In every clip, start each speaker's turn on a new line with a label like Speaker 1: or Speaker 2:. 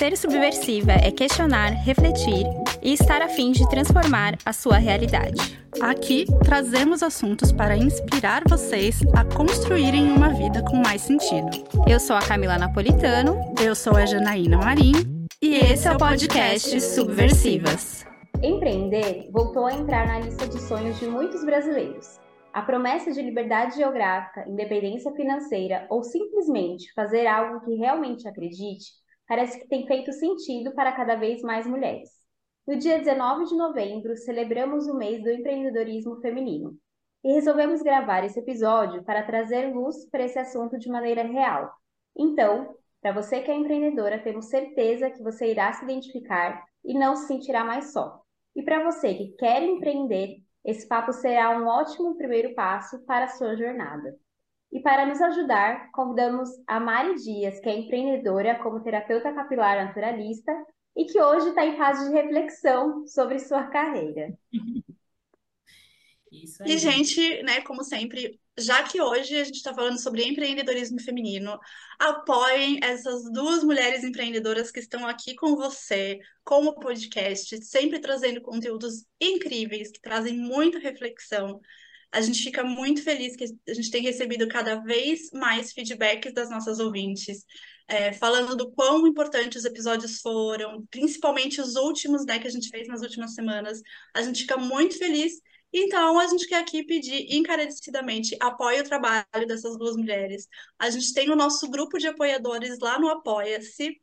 Speaker 1: Ser subversiva é questionar, refletir e estar a fim de transformar a sua realidade.
Speaker 2: Aqui trazemos assuntos para inspirar vocês a construírem uma vida com mais sentido.
Speaker 1: Eu sou a Camila Napolitano.
Speaker 2: Eu sou a Janaína Marim.
Speaker 1: E esse é o podcast Subversivas.
Speaker 3: Empreender voltou a entrar na lista de sonhos de muitos brasileiros. A promessa de liberdade geográfica, independência financeira ou simplesmente fazer algo que realmente acredite, parece que tem feito sentido para cada vez mais mulheres. No dia 19 de novembro, celebramos o mês do empreendedorismo feminino e resolvemos gravar esse episódio para trazer luz para esse assunto de maneira real. Então, para você que é empreendedora, temos certeza que você irá se identificar e não se sentirá mais só. E para você que quer empreender, esse papo será um ótimo primeiro passo para a sua jornada. E para nos ajudar, convidamos a Mari Dias, que é empreendedora como terapeuta capilar naturalista e que hoje está em fase de reflexão sobre sua carreira.
Speaker 2: Isso aí. E, gente, né, como sempre, já que hoje a gente está falando sobre empreendedorismo feminino, apoiem essas duas mulheres empreendedoras que estão aqui com você, com o podcast, sempre trazendo conteúdos incríveis, que trazem muita reflexão. A gente fica muito feliz que a gente tem recebido cada vez mais feedbacks das nossas ouvintes, falando do quão importantes os episódios foram, principalmente os últimos, né, que a gente fez nas últimas semanas. A gente fica muito feliz. Então, a gente quer aqui pedir encarecidamente apoie o trabalho dessas duas mulheres. A gente tem o nosso grupo de apoiadores lá no Apoia-se,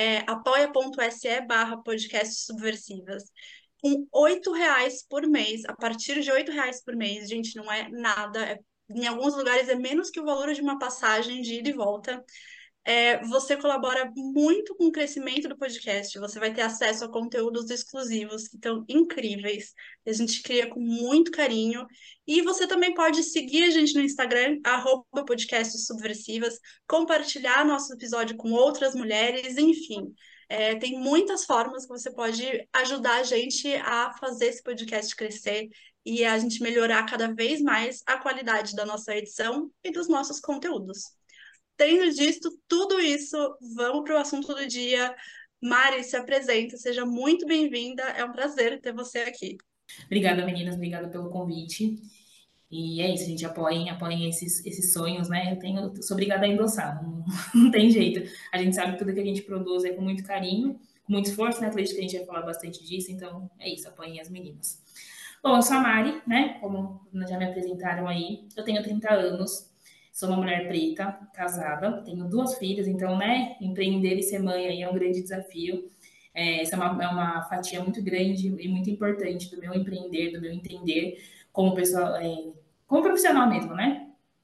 Speaker 2: apoia.se/podcast subversivas. Com R$ 8 por mês, a partir de R$ 8 por mês, gente, não é nada. Em alguns lugares é menos que o valor de uma passagem de ida e volta. Você colabora muito com o crescimento do podcast. Você vai ter acesso a conteúdos exclusivos que estão incríveis. A gente cria com muito carinho. E você também pode seguir a gente no Instagram, @podcastsubversivas, compartilhar nosso episódio com outras mulheres, enfim. Tem muitas formas que você pode ajudar a gente a fazer esse podcast crescer e a gente melhorar cada vez mais a qualidade da nossa edição e dos nossos conteúdos. Tendo visto tudo isso, vamos para o assunto do dia. Mari, se apresenta, seja muito bem-vinda. É um prazer ter você aqui.
Speaker 4: Obrigada, meninas. Obrigada pelo convite. E é isso, gente. Apoiem esses sonhos, né? Eu sou obrigada a endossar, não tem jeito. A gente sabe que tudo que a gente produz é com muito carinho, com muito esforço, né? Acredito que a gente vai falar bastante disso, então é isso, apoiem as meninas. Bom, eu sou a Mari, né? Como já me apresentaram aí, eu tenho 30 anos, sou uma mulher preta, casada, tenho 2 filhas, então, né? Empreender e ser mãe aí é um grande desafio. Essa é uma fatia muito grande e muito importante do meu empreender, do meu entender como pessoa, como profissional mesmo, né?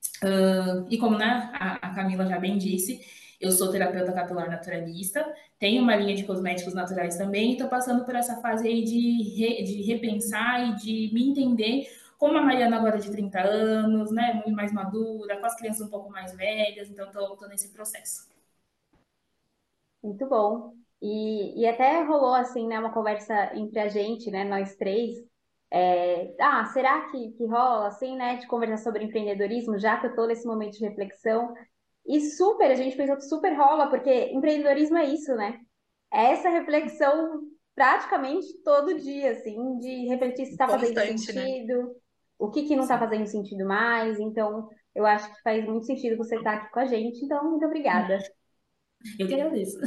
Speaker 4: E como, né, a Camila já bem disse, eu sou terapeuta capilar naturalista, tenho uma linha de cosméticos naturais também, e estou passando por essa fase aí de repensar e de me entender como a Mariana agora de 30 anos, né, muito mais madura, com as crianças um pouco mais velhas, então estou nesse processo.
Speaker 3: Muito bom. E até rolou, assim, né, uma conversa entre a gente, né, nós três. Será que rola, assim, né, de conversar sobre empreendedorismo, já que eu tô nesse momento de reflexão? E super, a gente pensou que super rola, porque empreendedorismo é isso, né? É essa reflexão praticamente todo dia, assim, de refletir se está fazendo sentido, né? O que não está fazendo sentido mais. Então, eu acho que faz muito sentido você estar aqui com a gente. Então, muito obrigada.
Speaker 4: Eu que agradeço.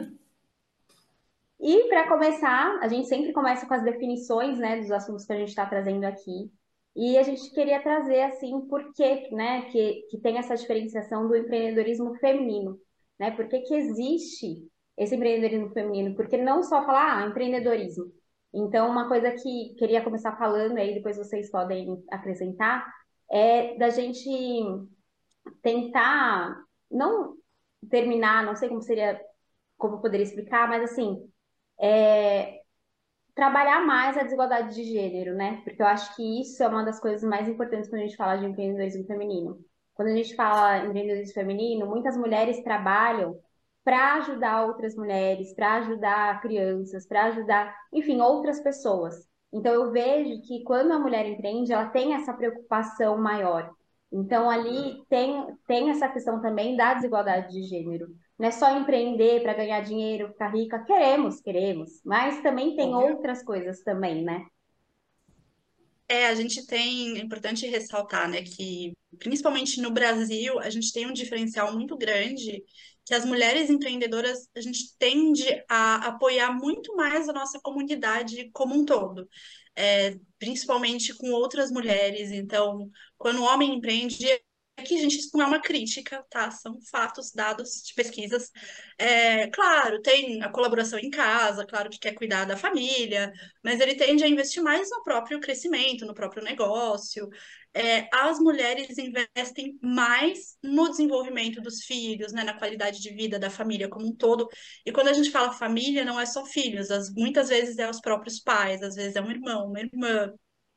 Speaker 3: E para começar, a gente sempre começa com as definições, né, dos assuntos que a gente está trazendo aqui. E a gente queria trazer, assim, por que, né, que tem essa diferenciação do empreendedorismo feminino, né? Por que existe esse empreendedorismo feminino? Porque não só falar, empreendedorismo. Então, uma coisa que queria começar falando, aí depois vocês podem acrescentar, é da gente tentar não terminar, não sei como eu poderia explicar, mas assim, trabalhar mais a desigualdade de gênero, né? Porque eu acho que isso é uma das coisas mais importantes quando a gente fala de empreendedorismo feminino. Quando a gente fala em empreendedorismo feminino, muitas mulheres trabalham para ajudar outras mulheres, para ajudar crianças, para ajudar, enfim, outras pessoas. Então eu vejo que quando a mulher empreende, ela tem essa preocupação maior. Então, ali tem essa questão também da desigualdade de gênero. Não é só empreender para ganhar dinheiro, ficar rica. Queremos, mas também tem
Speaker 2: Óbvio.
Speaker 3: outras coisas também, né?
Speaker 2: A gente tem, é importante ressaltar, né, que principalmente no Brasil, a gente tem um diferencial muito grande, que as mulheres empreendedoras, a gente tende a apoiar muito mais a nossa comunidade como um todo, principalmente com outras mulheres. Então, quando o homem empreende, aqui, gente, isso não é uma crítica, tá? São fatos, dados de pesquisas. Claro, tem a colaboração em casa, claro que quer cuidar da família, mas ele tende a investir mais no próprio crescimento, no próprio negócio. As mulheres investem mais no desenvolvimento dos filhos, né, na qualidade de vida da família como um todo. E quando a gente fala família, não é só filhos, muitas vezes é os próprios pais, às vezes é um irmão, uma irmã.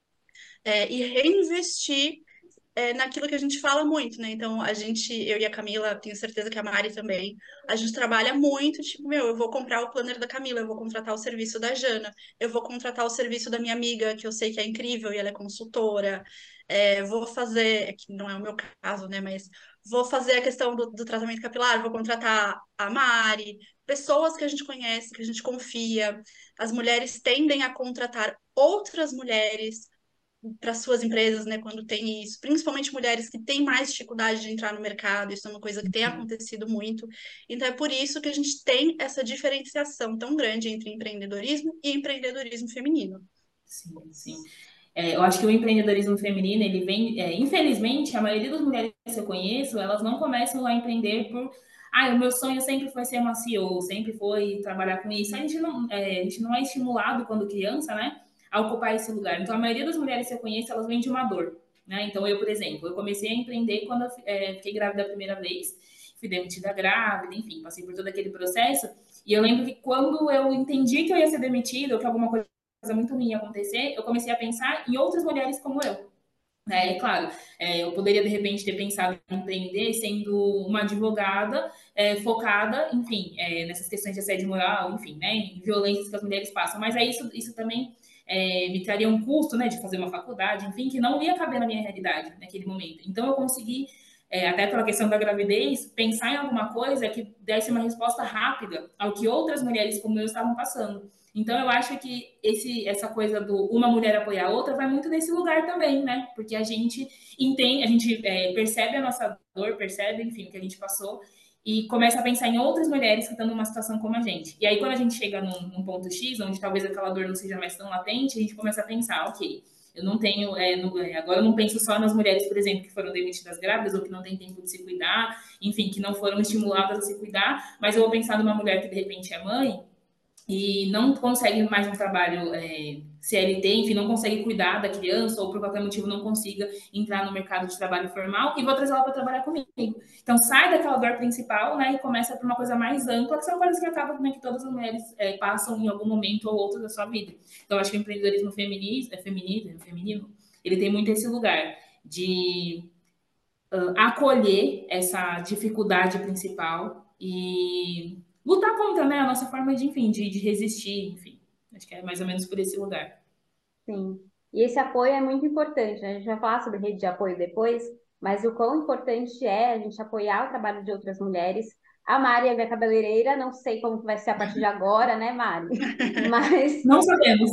Speaker 2: E reinvestir naquilo que a gente fala muito, né? Então, eu e a Camila, tenho certeza que a Mari também, a gente trabalha muito, tipo, meu, eu vou comprar o planner da Camila, eu vou contratar o serviço da Jana, eu vou contratar o serviço da minha amiga, que eu sei que é incrível e ela é consultora, vou fazer, que não é o meu caso, né? Mas vou fazer a questão do tratamento capilar, vou contratar a Mari, pessoas que a gente conhece, que a gente confia. As mulheres tendem a contratar outras mulheres para suas empresas, né, quando tem isso, principalmente mulheres que têm mais dificuldade de entrar no mercado, isso é uma coisa que tem acontecido muito. Então é por isso que a gente tem essa diferenciação tão grande entre empreendedorismo e empreendedorismo feminino.
Speaker 4: Sim, sim. Eu acho que o empreendedorismo feminino, ele vem, infelizmente, a maioria das mulheres que eu conheço, elas não começam a empreender por, o meu sonho sempre foi ser uma CEO, sempre foi trabalhar com isso. A gente não é estimulado quando criança, né, a ocupar esse lugar. Então, a maioria das mulheres que eu conheço, elas vêm de uma dor, né? Então, eu, por exemplo, eu comecei a empreender quando eu fiquei grávida a primeira vez, fui demitida grávida, enfim, passei por todo aquele processo. E eu lembro que quando eu entendi que eu ia ser demitida, ou que alguma coisa muito ruim acontecer, eu comecei a pensar em outras mulheres como eu. É claro, eu poderia de repente ter pensado em empreender sendo uma advogada focada, enfim, nessas questões de assédio moral, enfim, né, em violências que as mulheres passam. Mas aí isso também me traria um custo, né, de fazer uma faculdade, enfim, que não ia caber na minha realidade naquele momento. Então eu consegui, até pela questão da gravidez, pensar em alguma coisa que desse uma resposta rápida ao que outras mulheres como eu estavam passando. Então, eu acho que essa coisa do uma mulher apoiar a outra vai muito nesse lugar também, né? Porque a gente entende, a gente percebe a nossa dor, percebe, enfim, o que a gente passou e começa a pensar em outras mulheres que estão numa situação como a gente. E aí, quando a gente chega num ponto X, onde talvez aquela dor não seja mais tão latente, a gente começa a pensar, ok, eu não tenho, agora eu não penso só nas mulheres, por exemplo, que foram demitidas grávidas ou que não têm tempo de se cuidar, enfim, que não foram estimuladas a se cuidar, mas eu vou pensar numa mulher que de repente é mãe e não consegue mais um trabalho CLT, enfim, não consegue cuidar da criança ou por qualquer motivo não consiga entrar no mercado de trabalho formal e vou trazer ela para trabalhar comigo. Então sai daquela dor principal, né, e começa por uma coisa mais ampla, que são coisas que acabam também que todas as mulheres passam em algum momento ou outro da sua vida. Então acho que o empreendedorismo feminino, ele tem muito esse lugar de acolher essa dificuldade principal e lutar contra, né, a nossa forma de, enfim, de resistir, enfim. Acho que é mais ou menos por esse lugar.
Speaker 3: Sim. E esse apoio é muito importante, né? A gente vai falar sobre rede de apoio depois, mas o quão importante é a gente apoiar o trabalho de outras mulheres. A Mari é minha cabeleireira, não sei como que vai ser a partir de agora, né, Mari? Mas
Speaker 4: Não sabemos.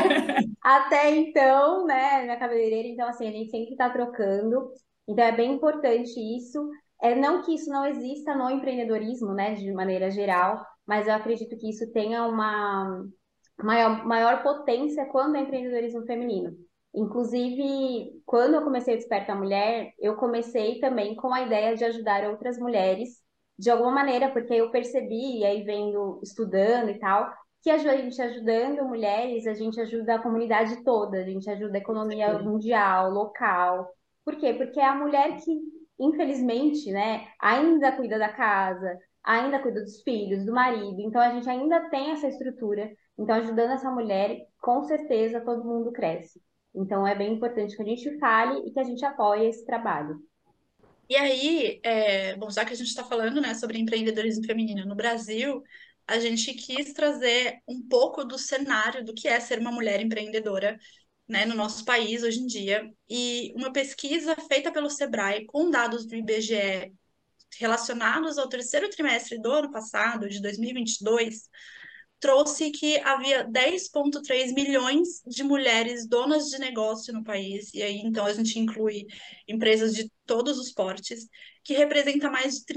Speaker 3: até então, né, minha cabeleireira, então assim, a gente sempre está trocando. Então é bem importante isso. Não que isso não exista no empreendedorismo, né, de maneira geral, mas eu acredito que isso tenha uma maior potência quando é empreendedorismo feminino. Inclusive, quando eu comecei o Desperta a Mulher, eu comecei também com a ideia de ajudar outras mulheres de alguma maneira, porque eu percebi, e aí vendo, estudando e tal, que a gente ajudando mulheres, a gente ajuda a comunidade toda, a gente ajuda a economia mundial, local. Por quê? Porque é a mulher que, infelizmente, né, ainda cuida da casa, ainda cuida dos filhos, do marido, então a gente ainda tem essa estrutura. Então, ajudando essa mulher, com certeza todo mundo cresce. Então, é bem importante que a gente fale e que a gente apoie esse trabalho.
Speaker 2: E aí, bom, já que a gente está falando, né, sobre empreendedorismo feminino no Brasil, a gente quis trazer um pouco do cenário do que é ser uma mulher empreendedora né, no nosso país hoje em dia. E uma pesquisa feita pelo Sebrae com dados do IBGE relacionados ao terceiro trimestre do ano passado, de 2022, trouxe que havia 10,3 milhões de mulheres donas de negócio no país, e aí então a gente inclui empresas de todos os portes, que representa mais de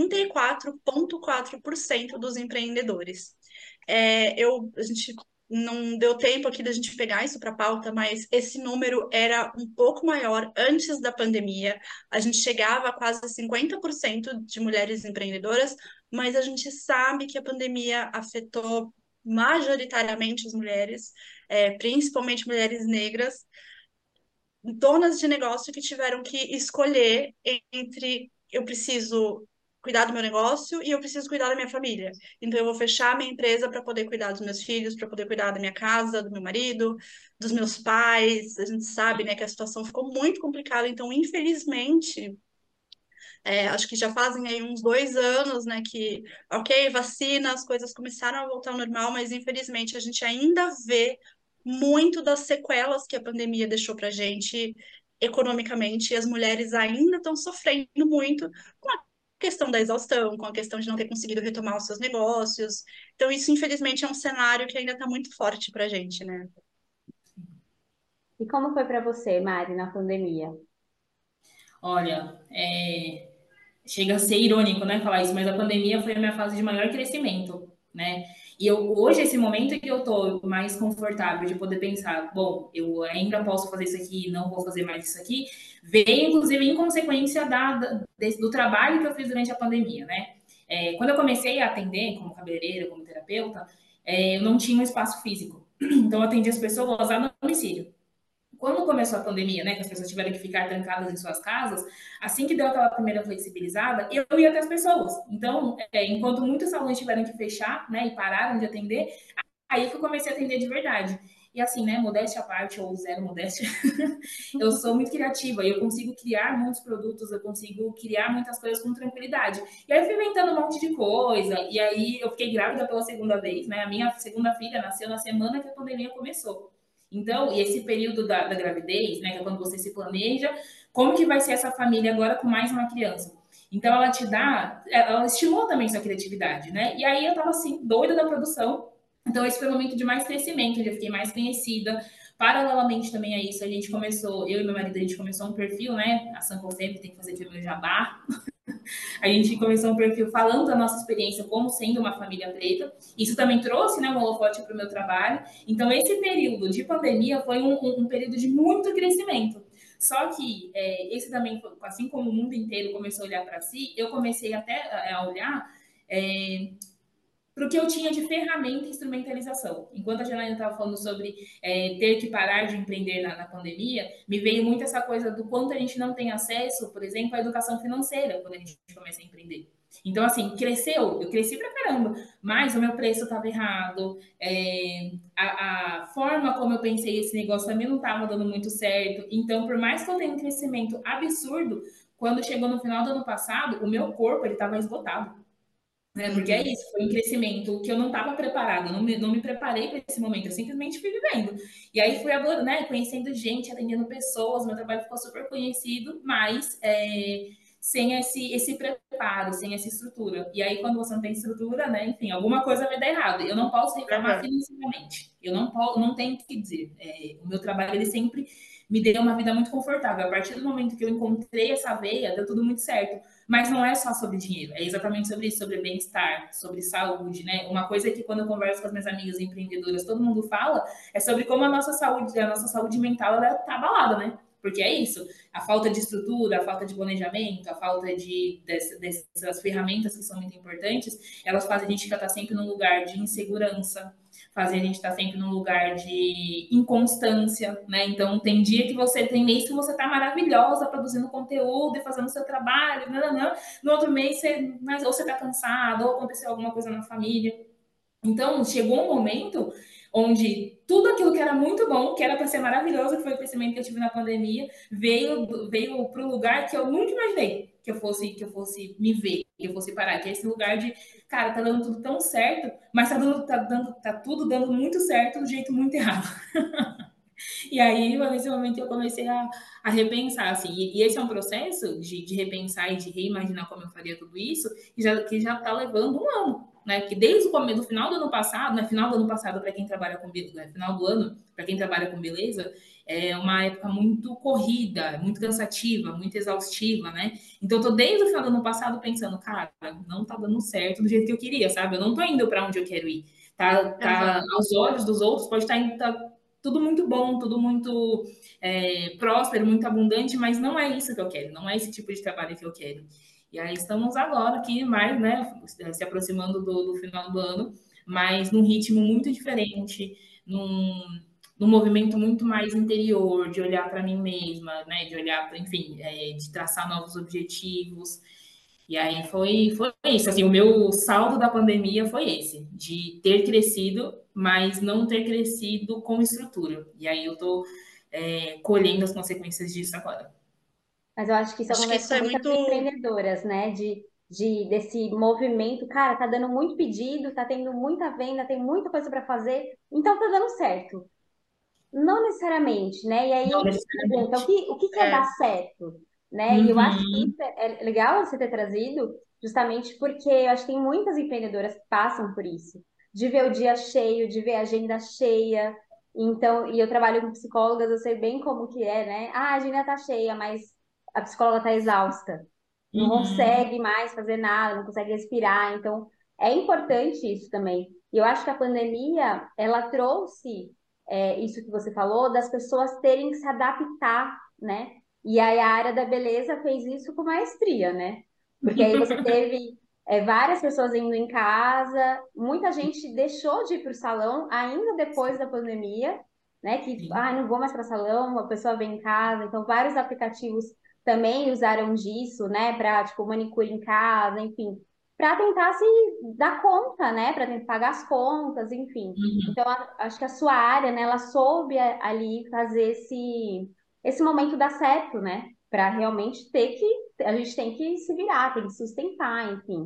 Speaker 2: 34,4% dos empreendedores. A gente não deu tempo aqui da gente pegar isso para pauta, mas esse número era um pouco maior antes da pandemia. A gente chegava a quase 50% de mulheres empreendedoras, mas a gente sabe que a pandemia afetou majoritariamente as mulheres, principalmente mulheres negras, donas de negócio que tiveram que escolher entre eu preciso cuidar do meu negócio e eu preciso cuidar da minha família. Então eu vou fechar a minha empresa para poder cuidar dos meus filhos, para poder cuidar da minha casa, do meu marido, dos meus pais. A gente sabe, né, que a situação ficou muito complicada. Então, infelizmente, acho que já fazem aí uns 2 anos, né, que, ok, vacina, as coisas começaram a voltar ao normal, mas infelizmente a gente ainda vê muito das sequelas que a pandemia deixou pra gente economicamente, e as mulheres ainda estão sofrendo muito com a questão da exaustão, com a questão de não ter conseguido retomar os seus negócios. Então, isso, infelizmente, é um cenário que ainda está muito forte pra gente, né?
Speaker 3: E como foi para você, Mari, na pandemia?
Speaker 4: Olha, chega a ser irônico, né, falar isso, mas a pandemia foi a minha fase de maior crescimento, né? E hoje, esse momento em que eu tô mais confortável de poder pensar, bom, eu ainda posso fazer isso aqui, não vou fazer mais isso aqui, veio, inclusive, em consequência do trabalho que eu fiz durante a pandemia, né? Quando eu comecei a atender como cabeleireira, como terapeuta, eu não tinha um espaço físico. Então, eu atendia as pessoas lá no domicílio. Quando começou a pandemia, né, que as pessoas tiveram que ficar trancadas em suas casas, assim que deu aquela primeira flexibilizada, eu ia até as pessoas. Então, enquanto muitos salões tiveram que fechar, né, e pararam de atender, aí que eu comecei a atender de verdade. E assim, né, modéstia à parte ou zero modéstia, eu sou muito criativa e eu consigo criar muitos produtos, eu consigo criar muitas coisas com tranquilidade. E aí eu fui inventando um monte de coisa, e aí eu fiquei grávida pela segunda vez, né? A minha segunda filha nasceu na semana que a pandemia começou. Então, e esse período da gravidez, né, que é quando você se planeja, como que vai ser essa família agora com mais uma criança? Então, ela estimula também sua criatividade, né? E aí eu tava assim, doida da produção. Então, esse foi o momento de mais crescimento, onde eu fiquei mais conhecida. Paralelamente também a isso, a gente começou, eu e meu marido, a gente começou um perfil, né? A Sanco sempre tem que fazer aqui o meu jabá. A gente começou um perfil falando da nossa experiência como sendo uma família preta. Isso também trouxe, né, um holofote para o meu trabalho. Então, esse período de pandemia foi um período de muito crescimento. Só que esse também, assim como o mundo inteiro começou a olhar para si, eu comecei até a olhar para o que eu tinha de ferramenta e instrumentalização. Enquanto a Janaína estava falando sobre ter que parar de empreender na pandemia, me veio muito essa coisa do quanto a gente não tem acesso, por exemplo, à educação financeira quando a gente começa a empreender. Então, assim, eu cresci pra caramba, mas o meu preço estava errado, a forma como eu pensei esse negócio também não estava dando muito certo. Então, por mais que eu tenha um crescimento absurdo, quando chegou no final do ano passado, o meu corpo ele estava esgotado. Porque é isso, foi um crescimento que eu não estava preparada, não me preparei para esse momento, eu simplesmente fui vivendo. E aí fui né, conhecendo gente, atendendo pessoas, meu trabalho ficou super conhecido, mas sem esse preparo, sem essa estrutura. E aí, quando você não tem estrutura, né, enfim, alguma coisa vai dar errado. Eu não posso reclamar financeiramente, eu não tenho o que dizer. O meu trabalho, ele sempre me deu uma vida muito confortável. A partir do momento que eu encontrei essa veia, deu tudo muito certo. Mas não é só sobre dinheiro, é exatamente sobre isso, sobre bem-estar, sobre saúde, né? Uma coisa que quando eu converso com as minhas amigas empreendedoras, todo mundo fala, é sobre como a nossa saúde mental, ela tá abalada, né? Porque é isso, a falta de estrutura, a falta de planejamento, a falta dessas ferramentas que são muito importantes, elas fazem a gente estar sempre num lugar de insegurança, fazem a gente estar sempre num lugar de inconstância, né? Então, tem mês que você tá maravilhosa produzindo conteúdo e fazendo seu trabalho, não. No outro mês, ou você tá cansado, ou aconteceu alguma coisa na família. Então, chegou um momento onde tudo aquilo que era muito bom, que era para ser maravilhoso, que foi o crescimento que eu tive na pandemia, veio para o lugar que eu nunca imaginei que eu fosse me ver, que eu fosse parar, que é esse lugar de, cara, tá dando tudo tão certo, mas tá tudo dando muito certo do jeito muito errado. E aí, nesse momento, eu comecei a repensar, assim, e esse é um processo de repensar e de reimaginar como eu faria tudo isso, que já está levando um ano, né? Que desde o começo, do final do ano passado, né? Final do ano passado, para quem trabalha com beleza, final do ano, para quem trabalha com beleza, é uma época muito corrida, muito cansativa, muito exaustiva, né? Então, eu tô desde o final do ano passado pensando, cara, não tá dando certo do jeito que eu queria, sabe? Eu não tô indo para onde eu quero ir. Tá,
Speaker 2: Exato.
Speaker 4: aos olhos dos outros, pode estar indo, tá tudo muito bom, tudo muito próspero, muito abundante, mas não é isso que eu quero, não é esse tipo de trabalho que eu quero. E aí estamos agora aqui, mais, né, se aproximando do final do ano, mas num ritmo muito diferente, num movimento muito mais interior, de olhar para mim mesma, né, de olhar para, enfim, de traçar novos objetivos. E aí foi isso, assim, o meu saldo da pandemia foi esse, de ter crescido, mas não ter crescido com estrutura. E aí eu tô colhendo as consequências disso agora.
Speaker 3: Mas eu acho que isso
Speaker 2: Acho que
Speaker 3: acontece
Speaker 2: isso
Speaker 3: com
Speaker 2: é
Speaker 3: muitas
Speaker 2: muito.
Speaker 3: empreendedoras, né? Desse movimento, cara, tá dando muito pedido, tá tendo muita venda, tem muita coisa para fazer, então tá dando certo. Não necessariamente, né? E aí
Speaker 4: Não
Speaker 3: eu te pergunto,
Speaker 4: necessariamente.
Speaker 3: o que que é dar
Speaker 2: É,
Speaker 3: certo, né? E eu acho que
Speaker 4: Uhum,
Speaker 3: isso é legal você ter trazido, justamente porque eu acho que tem muitas empreendedoras que passam por isso, de ver o dia cheio, de ver a agenda cheia. Então, e eu trabalho com psicólogas, eu sei bem como que é, né? Ah, a agenda tá cheia, mas a psicóloga tá exausta, não
Speaker 4: uhum,
Speaker 3: consegue mais fazer nada, não consegue respirar. Então, é importante isso também. E eu acho que a pandemia, ela trouxe isso que você falou, das pessoas terem que se adaptar, né? E aí a área da beleza fez isso com maestria, né? Porque aí você teve várias pessoas indo em casa, muita gente deixou de ir para o salão ainda depois da pandemia, né? Que,
Speaker 4: sim.
Speaker 3: ah, não vou mais para salão, a pessoa vem em casa. Então, vários aplicativos também usaram disso, né? Para, tipo, manicure em casa, enfim, para tentar se dar conta, né? Para tentar pagar as contas, enfim.
Speaker 4: Uhum,
Speaker 3: Então, acho que a sua área, né, ela soube ali fazer esse momento dar certo, né? Para realmente a gente tem que se virar, tem que sustentar, enfim.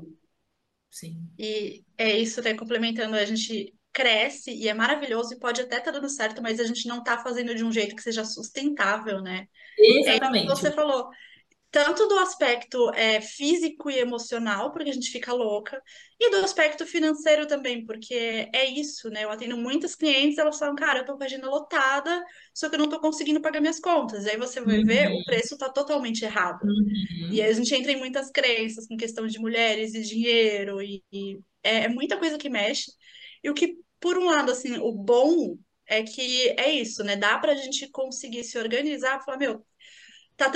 Speaker 4: sim.
Speaker 2: e é isso, né? Complementando, a gente cresce e é maravilhoso e pode até estar dando certo, mas a gente não está fazendo de um jeito que seja sustentável, né? É isso que
Speaker 4: Exatamente.
Speaker 2: você falou. Tanto do aspecto físico e emocional, porque a gente fica louca, e do aspecto financeiro também, porque é isso, né? Eu atendo muitas clientes, elas falam, cara, eu tô com a agenda lotada, só que eu não tô conseguindo pagar minhas contas. Aí você vai ver, o
Speaker 4: Uhum,
Speaker 2: preço tá totalmente errado. E aí
Speaker 4: uhum,
Speaker 2: a gente entra em muitas crenças com questão de mulheres e dinheiro, e é muita coisa que mexe. E o que, por um lado, assim, o bom é que é isso, né? Dá pra gente conseguir se organizar, falar, meu, tá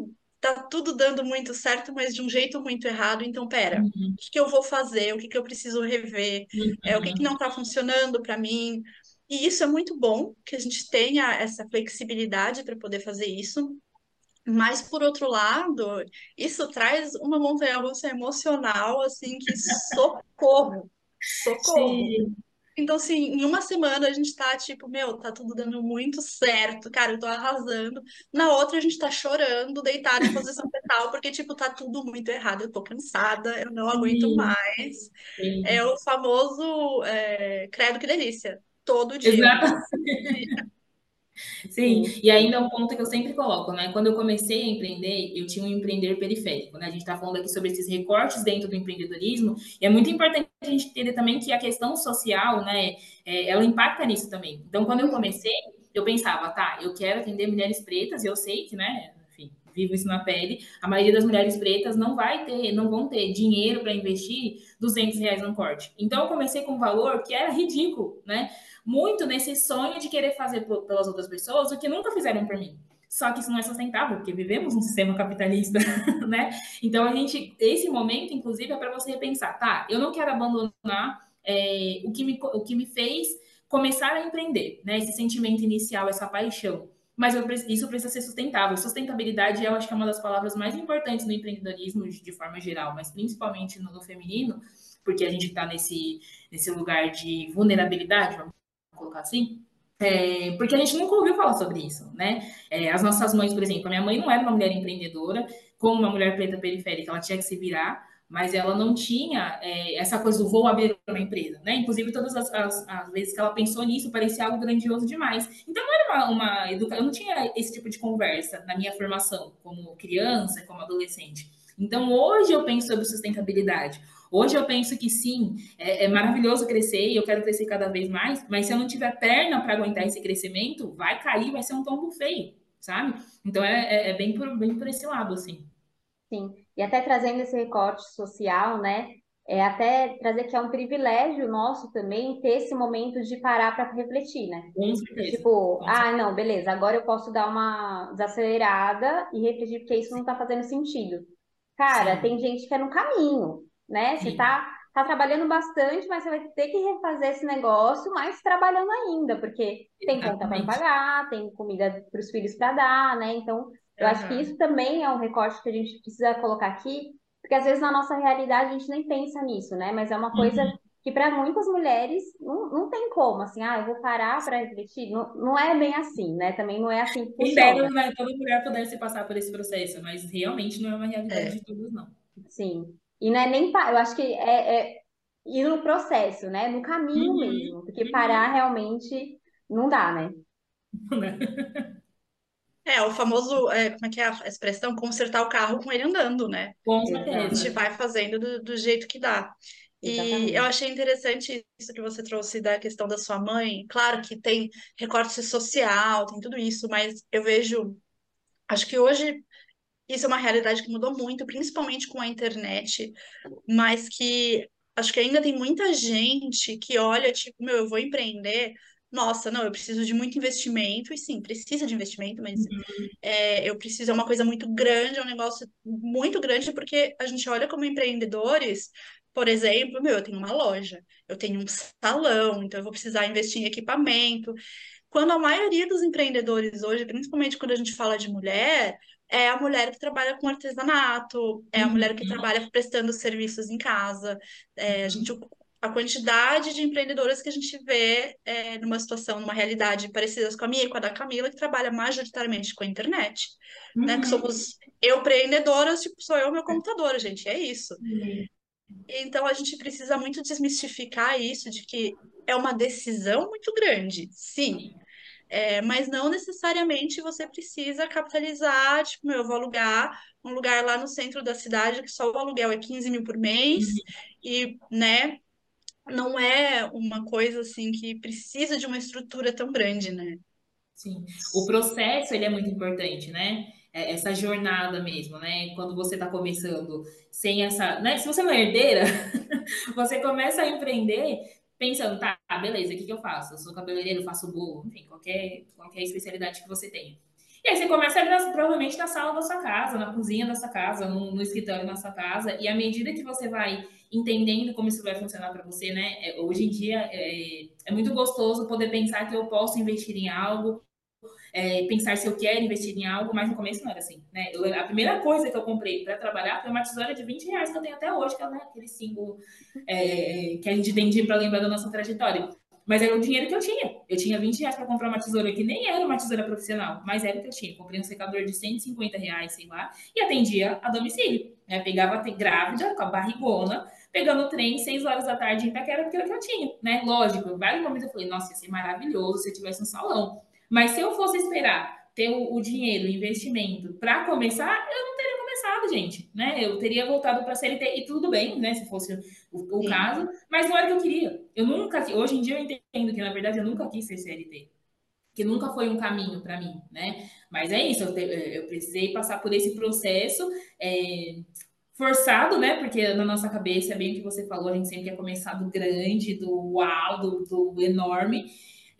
Speaker 2: tá tudo dando muito certo, mas de um jeito muito errado. Então, pera,
Speaker 4: uhum,
Speaker 2: o que que eu vou fazer? O que que eu preciso rever? O que que
Speaker 4: uhum.
Speaker 2: não tá funcionando para mim? E isso é muito bom, que a gente tenha essa flexibilidade para poder fazer isso. Mas, por outro lado, isso traz uma montanha-russa emocional, assim, que socorro, socorro.
Speaker 4: Sim,
Speaker 2: Então, assim, em uma semana a gente tá tipo, meu, tá tudo dando muito certo, cara, eu tô arrasando. Na outra a gente tá chorando, deitado em posição fetal, porque, tipo, tá tudo muito errado, eu tô cansada, eu não aguento
Speaker 4: sim,
Speaker 2: mais. É
Speaker 4: sim.
Speaker 2: o famoso credo que delícia, todo dia.
Speaker 4: Exato. Sim,
Speaker 3: Sim,
Speaker 4: e ainda é um ponto que eu sempre coloco, né? Quando eu comecei a empreender, eu tinha um empreender periférico, né? A gente está falando aqui sobre esses recortes dentro do empreendedorismo, e é muito importante a gente entender também que a questão social, né, ela impacta nisso também. Então, quando eu
Speaker 3: uhum,
Speaker 4: comecei, eu pensava, tá, eu quero atender mulheres pretas, e eu sei que, né, enfim, vivo isso na pele, a maioria das mulheres pretas não vão ter dinheiro para investir R$ 200 num corte. Então, eu comecei com um valor que era ridículo, né? Muito nesse sonho de querer fazer pelas outras pessoas o que nunca fizeram por mim. Só que isso não é sustentável, porque vivemos um sistema capitalista, né? Então, esse momento, inclusive, é para você repensar, tá? Eu não quero abandonar o que me fez começar a empreender, né? Esse sentimento inicial, essa paixão. Mas isso precisa ser sustentável. Sustentabilidade, eu acho que é uma das palavras mais importantes no empreendedorismo, de forma geral, mas principalmente no feminino, porque a gente está nesse lugar de vulnerabilidade, vamos colocar assim, porque a gente nunca ouviu falar sobre isso, né? As nossas mães, por exemplo, a minha mãe não era uma mulher empreendedora, como uma mulher preta periférica, ela tinha que se virar, mas ela não tinha essa coisa do vou abrir uma empresa, né? Inclusive, todas as vezes que ela pensou nisso, parecia algo grandioso demais. Então, não era uma educação, eu não tinha esse tipo de conversa na minha formação, como criança, como adolescente. Então, hoje eu penso sobre sustentabilidade. Hoje eu penso que sim, é maravilhoso crescer e eu quero crescer cada vez mais, mas se eu não tiver perna para aguentar esse crescimento, vai cair, vai ser um tombo feio, sabe? Então é bem por esse lado, assim.
Speaker 3: Sim, e até trazendo esse recorte social, né? É até trazer que é um privilégio nosso também ter esse momento de parar para refletir, né?
Speaker 4: Com
Speaker 3: E
Speaker 4: certeza.
Speaker 3: tipo,
Speaker 4: Com
Speaker 3: ah,
Speaker 4: certeza.
Speaker 3: não, beleza, agora eu posso dar uma desacelerada e refletir porque isso não tá fazendo sentido. Cara, tem
Speaker 4: Sim,
Speaker 3: gente que é no caminho, né? Você
Speaker 4: sim,
Speaker 3: tá trabalhando bastante, mas você vai ter que refazer esse negócio, mas trabalhando ainda, porque tem conta para
Speaker 4: exatamente.
Speaker 3: pagar, tem comida para os filhos para dar, né? Então, eu acho que
Speaker 2: Aham.
Speaker 3: isso também é um recorte que a gente precisa colocar aqui, porque às vezes na nossa realidade a gente nem pensa nisso, né? Mas é uma coisa
Speaker 4: Uhum.
Speaker 3: que para muitas mulheres não tem como, assim, ah, eu vou parar para refletir. Não, não é bem assim, né? Também não é assim que
Speaker 4: Quem dera,
Speaker 3: funciona.
Speaker 4: né, toda mulher pudesse passar por esse processo, mas realmente não é uma realidade
Speaker 2: É.
Speaker 4: de todos, não.
Speaker 3: Sim. E não é nem. Eu acho que é ir no processo, né? No caminho
Speaker 4: Uhum,
Speaker 3: mesmo. Porque parar
Speaker 4: uhum.
Speaker 3: realmente não dá, né?
Speaker 2: É, o famoso, como é que é a expressão? Consertar o carro com ele andando, né?
Speaker 4: Com
Speaker 2: A gente
Speaker 3: Exato.
Speaker 4: certeza.
Speaker 2: vai fazendo do jeito que dá. E eu
Speaker 3: Exatamente.
Speaker 2: achei interessante isso que você trouxe da questão da sua mãe. Claro que tem recorte social, tem tudo isso, mas eu vejo, acho que hoje isso é uma realidade que mudou muito, principalmente com a internet, mas que acho que ainda tem muita gente que olha, tipo, meu, eu vou empreender. Nossa, não, eu preciso de muito investimento, e sim, precisa de investimento, mas eu preciso, é uma coisa muito grande, é um negócio muito grande, porque a gente olha como empreendedores, por exemplo, meu, eu tenho uma loja, eu tenho um salão, então eu vou precisar investir em equipamento. Quando a maioria dos empreendedores hoje, principalmente quando a gente fala de mulher, é a mulher que trabalha com artesanato, é a mulher que
Speaker 4: Uhum,
Speaker 2: trabalha prestando serviços em casa. A gente,
Speaker 4: uhum,
Speaker 2: a quantidade de empreendedoras que a gente vê numa situação, numa realidade parecidas com a minha e com a da Camila, que trabalha majoritariamente com a internet, né? Que
Speaker 4: uhum.
Speaker 2: somos eu empreendedoras, tipo, sou eu meu computador, gente, é isso.
Speaker 4: Sim,
Speaker 2: Então a gente precisa muito desmistificar isso de que é uma decisão muito grande, sim, mas não necessariamente você precisa capitalizar, tipo, meu, eu vou alugar um lugar lá no centro da cidade que só o aluguel é 15 mil por mês e, né, não é uma coisa assim que precisa de uma estrutura tão grande, né?
Speaker 4: sim. O processo, ele é muito importante, né? Essa jornada mesmo, né? Quando você está começando sem essa, né? Se você não é herdeira, você começa a empreender pensando, tá, beleza, o que que eu faço? Eu sou cabeleireiro, faço bolo, enfim, qualquer especialidade que você tenha. E aí você começa ali, provavelmente na sala da sua casa, na cozinha da sua casa, no escritório da sua casa, e à medida que você vai entendendo como isso vai funcionar para você, né? Hoje em dia é muito gostoso poder pensar que eu posso investir em algo, pensar se eu quero investir em algo, mas no começo não era assim, né? A primeira coisa que eu comprei para trabalhar foi uma tesoura de R$ 20 que eu tenho até hoje, que é, né, aquele símbolo que a gente vendia para lembrar da nossa trajetória. Mas era o dinheiro que eu tinha. Eu tinha R$ 20 para comprar uma tesoura que nem era uma tesoura profissional, mas era o que eu tinha. Comprei um secador de R$ 150, sei lá, e atendia a domicílio. Né? Pegava grávida, com a barrigona, pegando o trem 6 horas da tarde em Itaquera, porque era o que eu tinha, né? Lógico, em vários momentos eu falei, nossa, ia ser maravilhoso se eu tivesse um salão. Mas se eu fosse esperar ter o dinheiro, o investimento para começar, eu não teria começado, gente, né? Eu teria voltado para a CLT e tudo bem, né? Se fosse o
Speaker 2: Sim,
Speaker 4: caso, mas não era o que eu queria. Eu nunca, hoje em dia eu entendo que na verdade eu nunca quis ser CLT, que nunca foi um caminho para mim, né? Mas é isso, eu precisei passar por esse processo forçado, né? Porque na nossa cabeça é bem o que você falou, a gente sempre quer começar do grande, do uau, do enorme.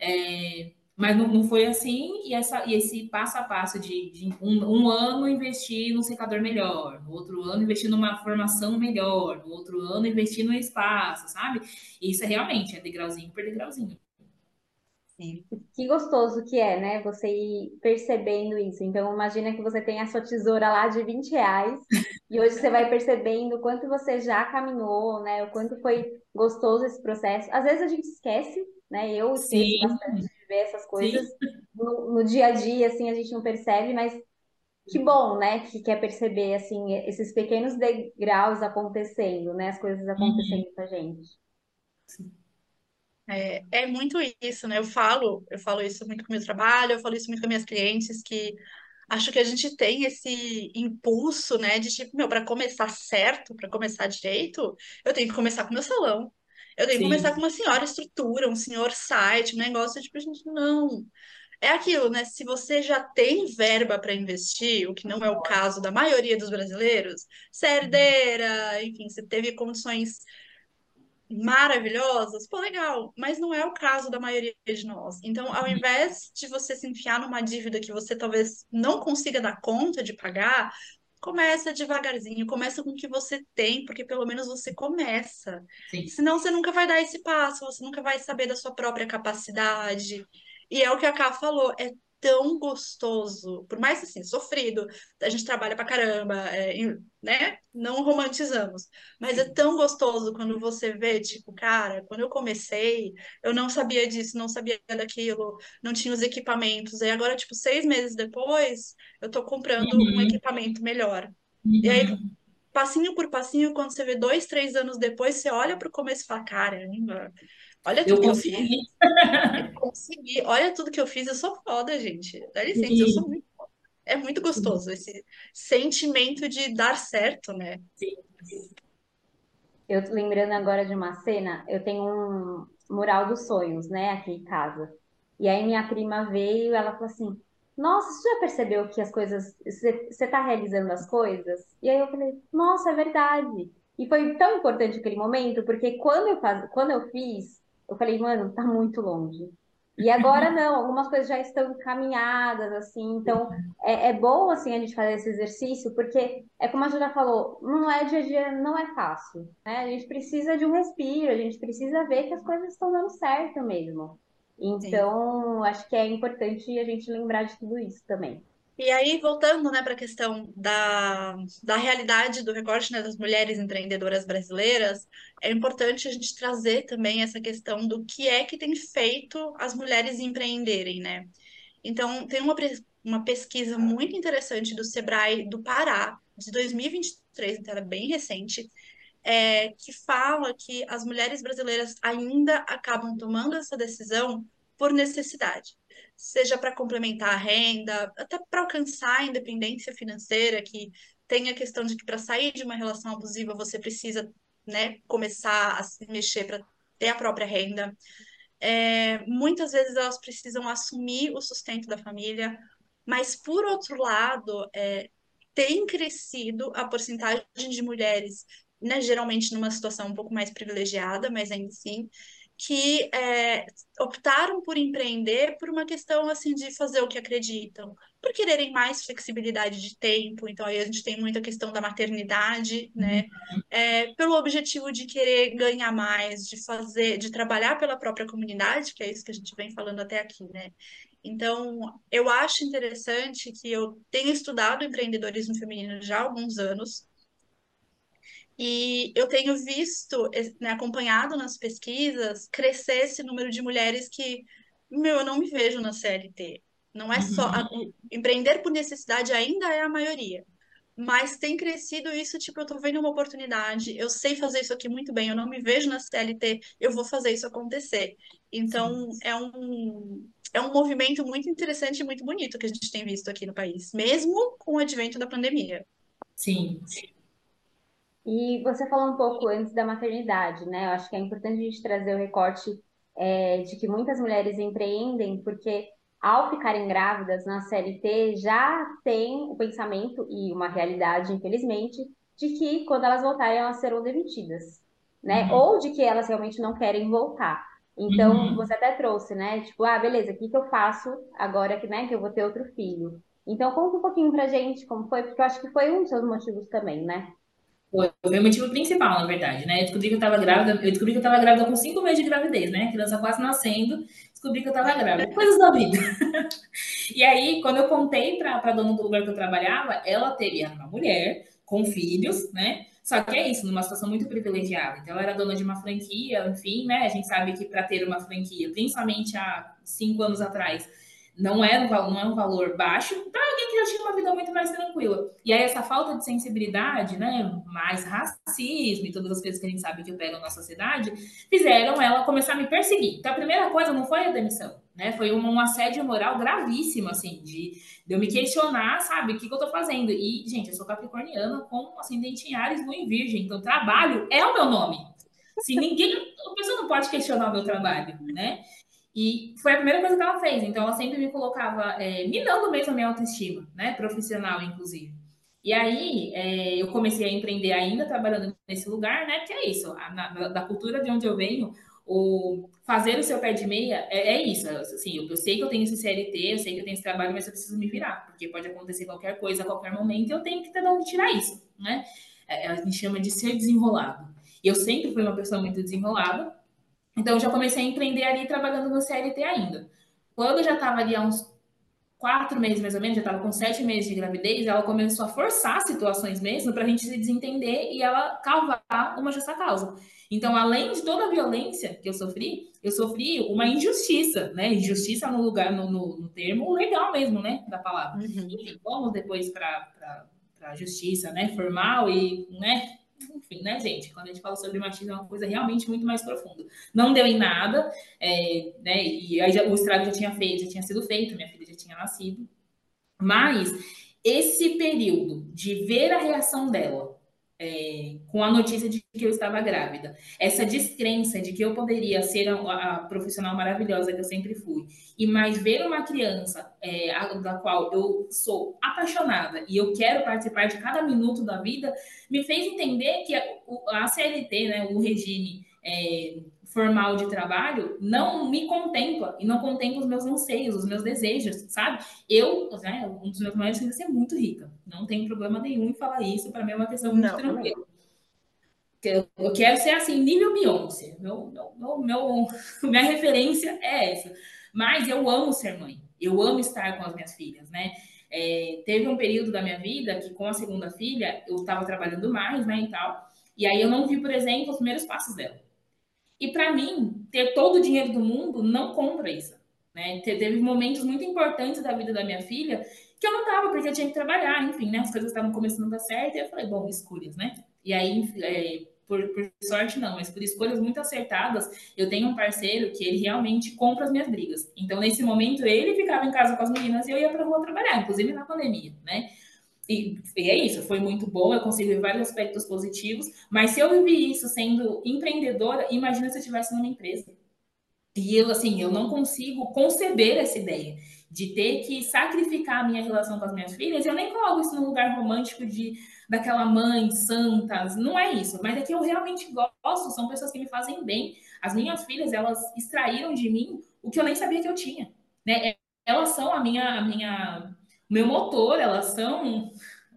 Speaker 4: Mas não foi assim, e esse passo a passo de um ano investir num secador melhor, no outro ano investir numa formação melhor, no outro ano investir no espaço, sabe? Isso realmente é degrauzinho por degrauzinho.
Speaker 2: sim.
Speaker 3: Que gostoso que é, né? Você ir percebendo isso. Então, imagina que você tem a sua tesoura lá de R$ 20 e hoje você vai percebendo o quanto você já caminhou, né? O quanto foi gostoso esse processo. Às vezes a gente esquece, né? Eu esqueço
Speaker 4: Sim,
Speaker 3: bastante de ver essas coisas
Speaker 4: sim,
Speaker 3: no dia a dia, assim, a gente não percebe, mas que bom, né? Que quer perceber, assim, esses pequenos degraus acontecendo, né? As coisas
Speaker 4: Uhum.
Speaker 3: acontecendo com a gente.
Speaker 2: É muito isso, né? Eu falo isso muito com o meu trabalho, eu falo isso muito com minhas clientes, que acho que a gente tem esse impulso, né, de tipo, meu, para começar certo, para começar direito, eu tenho que começar com o meu salão. Eu tenho que começar
Speaker 4: Sim,
Speaker 2: com uma senhora estrutura, um senhor site, um negócio, tipo, gente, não. É aquilo, né? Se você já tem verba para investir, o que não é o caso da maioria dos brasileiros, você é herdeira, enfim, você teve condições maravilhosas, pô, legal, mas não é o caso da maioria de nós. Então, ao invés de você se enfiar numa dívida que você talvez não consiga dar conta de pagar, começa devagarzinho, começa com o que você tem, porque pelo menos você começa.
Speaker 4: sim.
Speaker 2: Senão você nunca vai dar esse passo, você nunca vai saber da sua própria capacidade. E é o que a Ká falou, é tão gostoso, por mais assim, sofrido, a gente trabalha pra caramba, né? Não romantizamos. Mas é tão gostoso quando você vê, tipo, cara, quando eu comecei, eu não sabia disso, não sabia daquilo, não tinha os equipamentos. Aí agora, tipo, 6 meses depois, eu tô comprando um
Speaker 4: Uhum,
Speaker 2: equipamento melhor. E aí,
Speaker 4: uhum.
Speaker 2: passinho por passinho, quando você vê 2, 3 anos depois, você olha pro começo e fala, caramba, olha
Speaker 4: Eu
Speaker 2: tudo que eu fiz.
Speaker 4: consegui.
Speaker 2: Eu consegui, olha tudo que eu fiz, eu sou foda, gente. Dá licença, eu sou
Speaker 4: Sim,
Speaker 2: muito. É muito
Speaker 4: sim,
Speaker 2: gostoso esse sentimento de dar certo, né?
Speaker 4: sim.
Speaker 3: Eu tô lembrando agora de uma cena, eu tenho um mural dos sonhos, né, aqui em casa. E aí minha prima veio, ela falou assim: Nossa, você já percebeu que as coisas, você tá realizando as coisas? E aí eu falei: Nossa, é verdade. E foi tão importante aquele momento, porque quando eu fiz, eu falei: Mano, tá muito longe. E agora não, algumas coisas já estão encaminhadas, assim, então é bom assim a gente fazer esse exercício, porque é como a Júlia falou, não é dia a dia, não é fácil, né? A gente precisa de um respiro, a gente precisa ver que as coisas estão dando certo mesmo.
Speaker 2: Sim.
Speaker 3: Então, acho que é importante a gente lembrar de tudo isso também.
Speaker 2: E aí, voltando, né, para a questão da realidade do recorte, né, das mulheres empreendedoras brasileiras, é importante a gente trazer também essa questão do que é que tem feito as mulheres empreenderem, né? Então, tem uma pesquisa muito interessante do Sebrae do Pará, de 2023, então ela é bem recente, que fala que as mulheres brasileiras ainda acabam tomando essa decisão por necessidade, seja para complementar a renda, até para alcançar a independência financeira, que tem a questão de que para sair de uma relação abusiva você precisa, né, começar a se mexer para ter a própria renda. Muitas vezes elas precisam assumir o sustento da família, mas por outro lado, tem crescido a porcentagem de mulheres, né, geralmente numa situação um pouco mais privilegiada, mas ainda assim, que optaram por empreender por uma questão assim de fazer o que acreditam, por quererem mais flexibilidade de tempo. Então aí a gente tem muita questão da maternidade, né? Pelo objetivo de querer ganhar mais, de fazer, de trabalhar pela própria comunidade, que é isso que a gente vem falando até aqui, né? Então, eu acho interessante que eu tenho estudado empreendedorismo feminino já há alguns anos e eu tenho visto, né, acompanhado nas pesquisas, crescer esse número de mulheres que, meu, eu não me vejo na CLT. Não é só
Speaker 4: Uhum.
Speaker 2: empreender por necessidade ainda é a maioria. Mas tem crescido isso, tipo, eu tô vendo uma oportunidade, eu sei fazer isso aqui muito bem, eu não me vejo na CLT, eu vou fazer isso acontecer.
Speaker 4: Sim,
Speaker 2: Então, é um movimento muito interessante e muito bonito que a gente tem visto aqui no país, mesmo com o advento da pandemia.
Speaker 4: sim.
Speaker 3: E você falou um pouco antes da maternidade, né? Eu acho que é importante a gente trazer o recorte de que muitas mulheres empreendem porque ao ficarem grávidas na CLT já tem o pensamento e uma realidade, infelizmente, de que quando elas voltarem elas serão demitidas, né?
Speaker 4: Uhum.
Speaker 3: Ou de que elas realmente não querem voltar. Então,
Speaker 4: Uhum.
Speaker 3: você até trouxe, né? Tipo, ah, beleza, o que que eu faço agora que, né, que eu vou ter outro filho? Então, conta um pouquinho pra gente como foi, porque eu acho que foi um dos seus motivos também, né?
Speaker 4: Foi o motivo principal, na verdade, né? Eu descobri que eu tava grávida, eu descobri que eu tava grávida com 5 meses de gravidez, né? A criança quase nascendo, descobri que eu tava grávida. Coisas da vida. E aí, quando eu contei pra dona do lugar que eu trabalhava, ela teria uma mulher com filhos, né? Só que é isso, numa situação muito privilegiada. Então, ela era dona de uma franquia, enfim, né? A gente sabe que para ter uma franquia, principalmente há 5 anos atrás, não é um valor baixo para alguém que já tinha uma vida muito mais tranquila. E aí essa falta de sensibilidade, né, mais racismo e todas as coisas que a gente sabe que operam na sociedade, fizeram ela começar a me perseguir. Então a primeira coisa não foi a demissão, né, foi um assédio moral gravíssimo, assim, de eu me questionar, sabe, o que eu tô fazendo. E, gente, eu sou capricorniana com ascendente em Áries, Lua em Virgem, então trabalho é o meu nome. Se ninguém, a pessoa não pode questionar o meu trabalho, né? E foi a primeira coisa que ela fez. Então, ela sempre me colocava, minando mesmo a minha autoestima, né? Profissional, inclusive. E aí, eu comecei a empreender ainda, trabalhando nesse lugar, né? Porque é isso, da cultura de onde eu venho, o fazer o seu pé de meia é isso. Assim, eu sei que eu tenho esse CLT, eu sei que eu tenho esse trabalho, mas eu preciso me virar, porque pode acontecer qualquer coisa a qualquer momento e eu tenho que ter de onde tirar isso, né? A gente chama de ser desenrolado. E eu sempre fui uma pessoa muito desenrolada, então, eu já comecei a empreender ali trabalhando no CLT ainda. Quando eu já estava ali há uns 4 meses, mais ou menos, já estava com 7 meses de gravidez, ela começou a forçar situações mesmo para a gente se desentender e ela cavar uma justa causa. Então, além de toda a violência que eu sofri uma injustiça, né? Injustiça no lugar, no termo legal mesmo, né? Da palavra. Enfim, vamos depois para a justiça, né? Formal e, né? Enfim, né, gente? Quando a gente fala sobre machismo, é uma coisa realmente muito mais profunda. Não deu em nada, né? E aí o estrago já tinha sido feito, minha filha já tinha nascido. Mas esse período de ver a reação dela com a notícia de que eu estava grávida, essa descrença de que eu poderia ser a profissional maravilhosa que eu sempre fui, e mais ver uma criança da qual eu sou apaixonada e eu quero participar de cada minuto da vida, me fez entender que a CLT, né, o regime formal de trabalho, não me contempla e não contempla os meus anseios, os meus desejos, sabe? Eu, né, um dos meus maiores desejos é ser muito rica. Não tem problema nenhum em falar isso, para mim é uma questão muito tranquila. Eu quero ser assim, nível Beyoncé. Minha referência é essa. Mas eu amo ser mãe. Eu amo estar com as minhas filhas, né? Teve um período da minha vida que com a segunda filha eu estava trabalhando mais, né, e tal. E aí eu não vi, por exemplo, os primeiros passos dela. E para mim, ter todo o dinheiro do mundo não compra isso. Né? Teve momentos muito importantes da vida da minha filha que eu não tava, porque eu tinha que trabalhar, enfim, né? As coisas estavam começando a dar certo, e eu falei, bom, escolhas, né? E aí, por sorte não, mas por escolhas muito acertadas, eu tenho um parceiro que ele realmente compra as minhas brigas. Então, nesse momento, ele ficava em casa com as meninas e eu ia pra rua trabalhar, inclusive na pandemia, né? E é isso, foi muito bom, eu consegui ver vários aspectos positivos, mas se eu vivi isso sendo empreendedora, imagina se eu estivesse numa empresa. E eu, assim, eu não consigo conceber essa ideia de ter que sacrificar a minha relação com as minhas filhas. Eu nem coloco isso num lugar romântico daquela mãe santa, não é isso. Mas é que eu realmente gosto, são pessoas que me fazem bem. As minhas filhas, elas extraíram de mim o que eu nem sabia que eu tinha. Né? Elas são o meu motor, elas são...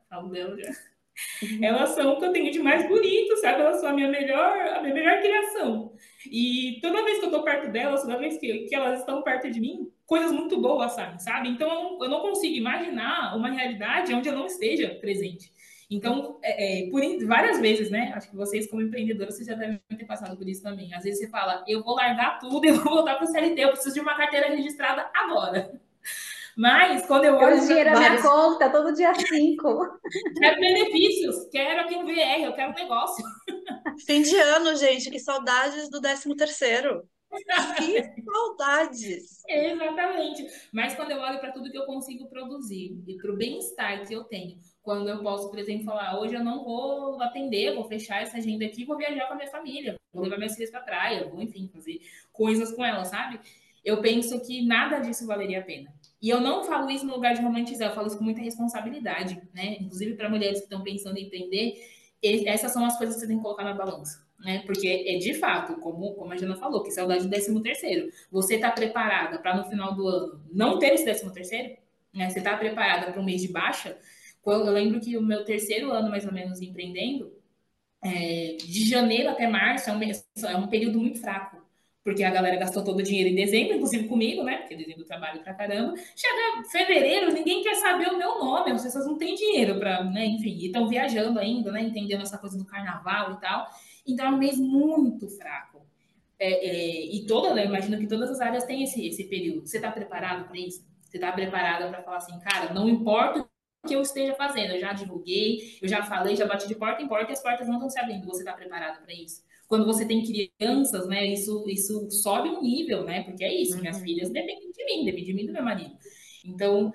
Speaker 4: Elas são o que eu tenho de mais bonito, sabe? Elas são a minha melhor criação. E toda vez que eu tô perto delas, toda vez que elas estão perto de mim, coisas muito boas sabe? Então eu não consigo imaginar uma realidade onde eu não esteja presente. Então, por várias vezes, né? Acho que vocês, como empreendedoras, vocês já devem ter passado por isso também. Às vezes você fala, eu vou largar tudo, eu vou voltar para o CLT, eu preciso de uma carteira registrada agora. Mas, quando eu olho...
Speaker 3: Quero dinheiro na minha conta, todo dia 5.
Speaker 4: Quero benefícios, quero aqui um VR, eu quero negócio.
Speaker 2: Fim de ano, gente, que saudades do 13º. Que saudades!
Speaker 4: Exatamente. Mas quando eu olho para tudo que eu consigo produzir e para o bem-estar que eu tenho, quando eu posso, por exemplo, falar, hoje eu não vou atender, vou fechar essa agenda aqui, vou viajar com a minha família, vou levar minhas filhas para praia, vou, enfim, fazer coisas com elas, sabe? Eu penso que nada disso valeria a pena. E eu não falo isso no lugar de romantizar, eu falo isso com muita responsabilidade, né? Inclusive para mulheres que estão pensando em empreender, essas são as coisas que você tem que colocar na balança, né? Porque é de fato, como a Jana falou, que saudade do 13º. Você está preparada para no final do ano não ter esse 13º? Né? Você está preparada para um mês de baixa? Eu lembro que o meu terceiro ano, mais ou menos, empreendendo, de janeiro até março é um período muito fraco. Porque a galera gastou todo o dinheiro em dezembro, inclusive comigo, né? Porque dezembro eu trabalho pra caramba. Chega fevereiro, ninguém quer saber o meu nome, as pessoas não têm dinheiro para, né? Enfim, e estão viajando ainda, né? Entendendo essa coisa do carnaval e tal. Então é um mês muito fraco. E eu imagino que todas as áreas têm esse período. Você está preparado para isso? Você está preparada para falar assim, cara, não importa o que eu esteja fazendo, eu já divulguei, eu já falei, já bati de porta em porta e as portas não estão se abrindo. Você está preparada para isso? Quando você tem crianças, né, isso sobe um nível, né? Porque é isso, minhas filhas dependem de mim e do meu marido. Então,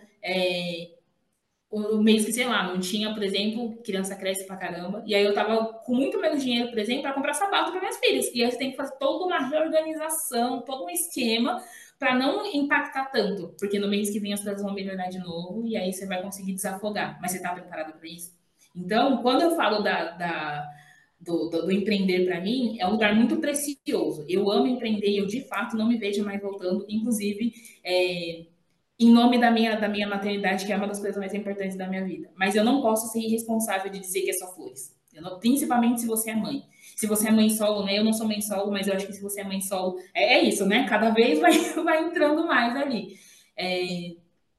Speaker 4: o mês que, sei lá, não tinha, por exemplo, criança cresce pra caramba, e aí eu tava com muito menos dinheiro, por exemplo, para comprar sapato para minhas filhas. E aí você tem que fazer toda uma reorganização, todo um esquema para não impactar tanto, porque no mês que vem as coisas vão melhorar de novo e aí você vai conseguir desafogar. Mas você tá preparado para isso? Então, quando eu falo do empreender para mim, é um lugar muito precioso. Eu amo empreender e eu, de fato, não me vejo mais voltando. Inclusive, em nome da minha maternidade, que é uma das coisas mais importantes da minha vida. Mas eu não posso ser irresponsável de dizer que é só flores. Principalmente se você é mãe. Se você é mãe solo, né? Eu não sou mãe solo, mas eu acho que se você é mãe solo, é isso, né? Cada vez vai entrando mais ali. É,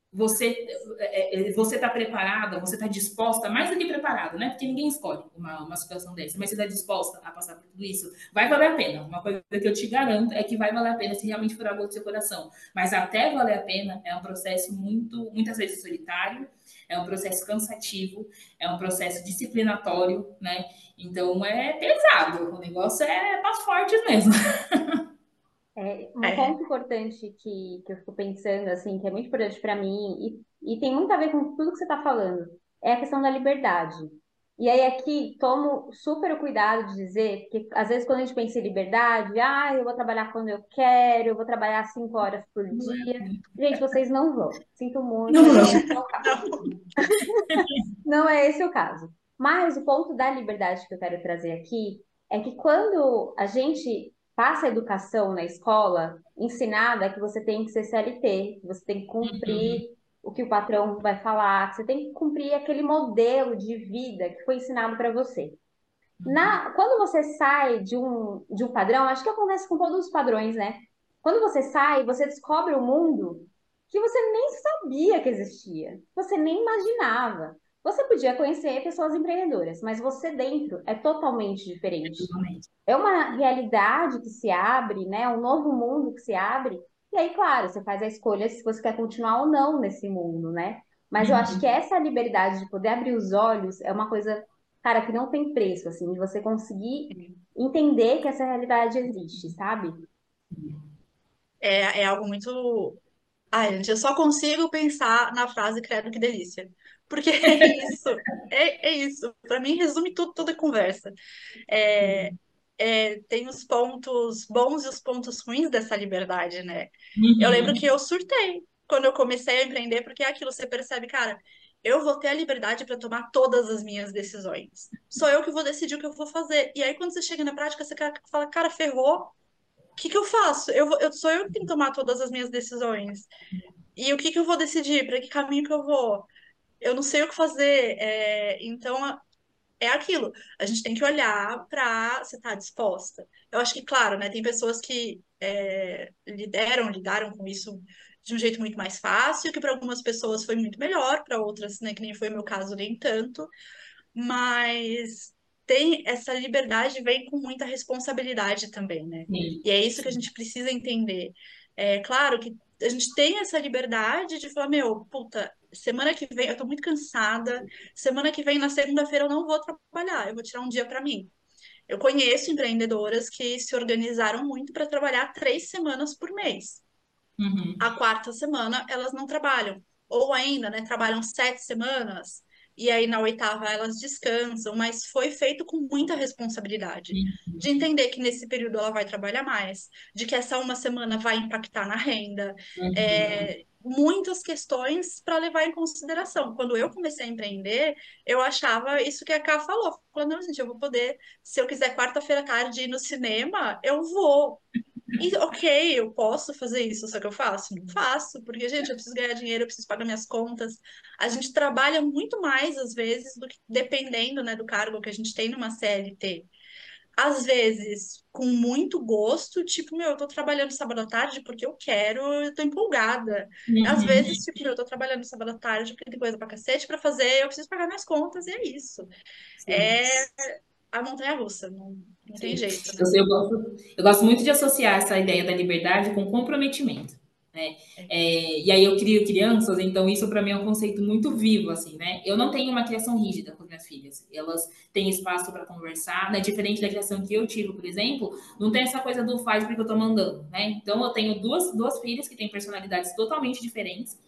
Speaker 4: você está preparada, você está disposta, mais do que preparada, né? Porque ninguém escolhe uma situação dessa, mas você está disposta a passar por tudo isso, vai valer a pena. Uma coisa que eu te garanto é que vai valer a pena se realmente for a gosto do seu coração. Mas até valer a pena é um processo muitas vezes solitário, é um processo cansativo, é um processo disciplinatório, né? Então é pesado, o negócio é para os fortes mesmo.
Speaker 3: Um ponto importante que eu fico pensando, assim, que é muito importante para mim, e tem muito a ver com tudo que você está falando, é a questão da liberdade. E aí aqui tomo super o cuidado de dizer, porque às vezes quando a gente pensa em liberdade, eu vou trabalhar quando eu quero, eu vou trabalhar 5 horas por dia. Gente, vocês não vão. Sinto muito,
Speaker 4: Não,
Speaker 3: mas
Speaker 4: não.
Speaker 3: não é esse o caso. Não é esse o caso. Mas o ponto da liberdade que eu quero trazer aqui é que quando a gente passa a educação na escola, ensinada que você tem que ser CLT, que você tem que cumprir o que o patrão vai falar, que você tem que cumprir aquele modelo de vida que foi ensinado para você. Quando você sai de um padrão, acho que acontece com todos os padrões, né? Quando você sai, você descobre um mundo que você nem sabia que existia, você nem imaginava. Você podia conhecer pessoas empreendedoras, mas você dentro é totalmente diferente. É uma realidade que se abre, né? Um novo mundo que se abre. E aí, claro, você faz a escolha se você quer continuar ou não nesse mundo, né? Mas eu acho que essa liberdade de poder abrir os olhos é uma coisa, cara, que não tem preço, assim, de você conseguir entender que essa realidade existe, sabe?
Speaker 2: É algo muito. Ai, gente, eu só consigo pensar na frase credo que delícia. Porque é isso. É isso. Para mim, resume tudo, toda a conversa. É, tem os pontos bons e os pontos ruins dessa liberdade, né? Eu lembro que eu surtei quando eu comecei a empreender, porque é aquilo, você percebe, cara, eu vou ter a liberdade para tomar todas as minhas decisões. Sou eu que vou decidir o que eu vou fazer. E aí, quando você chega na prática, você fala, cara, ferrou. O que que eu faço? Sou eu que tenho que tomar todas as minhas decisões. E o que que eu vou decidir? Para que caminho que eu vou? Eu não sei o que fazer. Então, é aquilo. A gente tem que olhar para você estar disposta. Eu acho que, claro, né, tem pessoas que lidaram com isso de um jeito muito mais fácil, que para algumas pessoas foi muito melhor, para outras, né, que nem foi o meu caso, nem tanto. Mas tem essa liberdade vem com muita responsabilidade também, né? E é isso que a gente precisa entender. É claro que a gente tem essa liberdade de falar, meu, puta, semana que vem eu tô muito cansada, semana que vem na segunda-feira eu não vou trabalhar, eu vou tirar um dia para mim. Eu conheço empreendedoras que se organizaram muito para trabalhar 3 semanas por mês. A quarta semana elas não trabalham. Ou ainda, né, trabalham 7 semanas e aí na oitava elas descansam, mas foi feito com muita responsabilidade. De entender que nesse período ela vai trabalhar mais, de que essa uma semana vai impactar na renda, muitas questões para levar em consideração. Quando eu comecei a empreender, eu achava isso que a Ká falou. Falando, não, gente, eu vou poder, se eu quiser quarta-feira à tarde ir no cinema, eu vou. E, ok, eu posso fazer isso, só que eu faço? Não faço, porque, gente, eu preciso ganhar dinheiro, eu preciso pagar minhas contas. A gente trabalha muito mais, às vezes, do que dependendo, né, do cargo que a gente tem numa CLT. Às vezes, com muito gosto, tipo, meu, eu tô trabalhando sábado à tarde porque eu quero, eu tô empolgada. Às vezes, tipo, meu, eu tô trabalhando sábado à tarde porque tem coisa pra cacete pra fazer, eu preciso pagar minhas contas, e é isso. É a montanha-russa, não tem
Speaker 4: Sim.
Speaker 2: jeito, né?
Speaker 4: Eu gosto muito de associar essa ideia da liberdade com comprometimento. né? E aí eu crio crianças, então isso para mim é um conceito muito vivo, assim, né? Eu não tenho uma criação rígida com as minhas filhas. Elas têm espaço para conversar, né? Diferente da criação que eu tive, por exemplo, não tem essa coisa do faz porque eu tô mandando, né? Então eu tenho duas filhas que têm personalidades totalmente diferentes.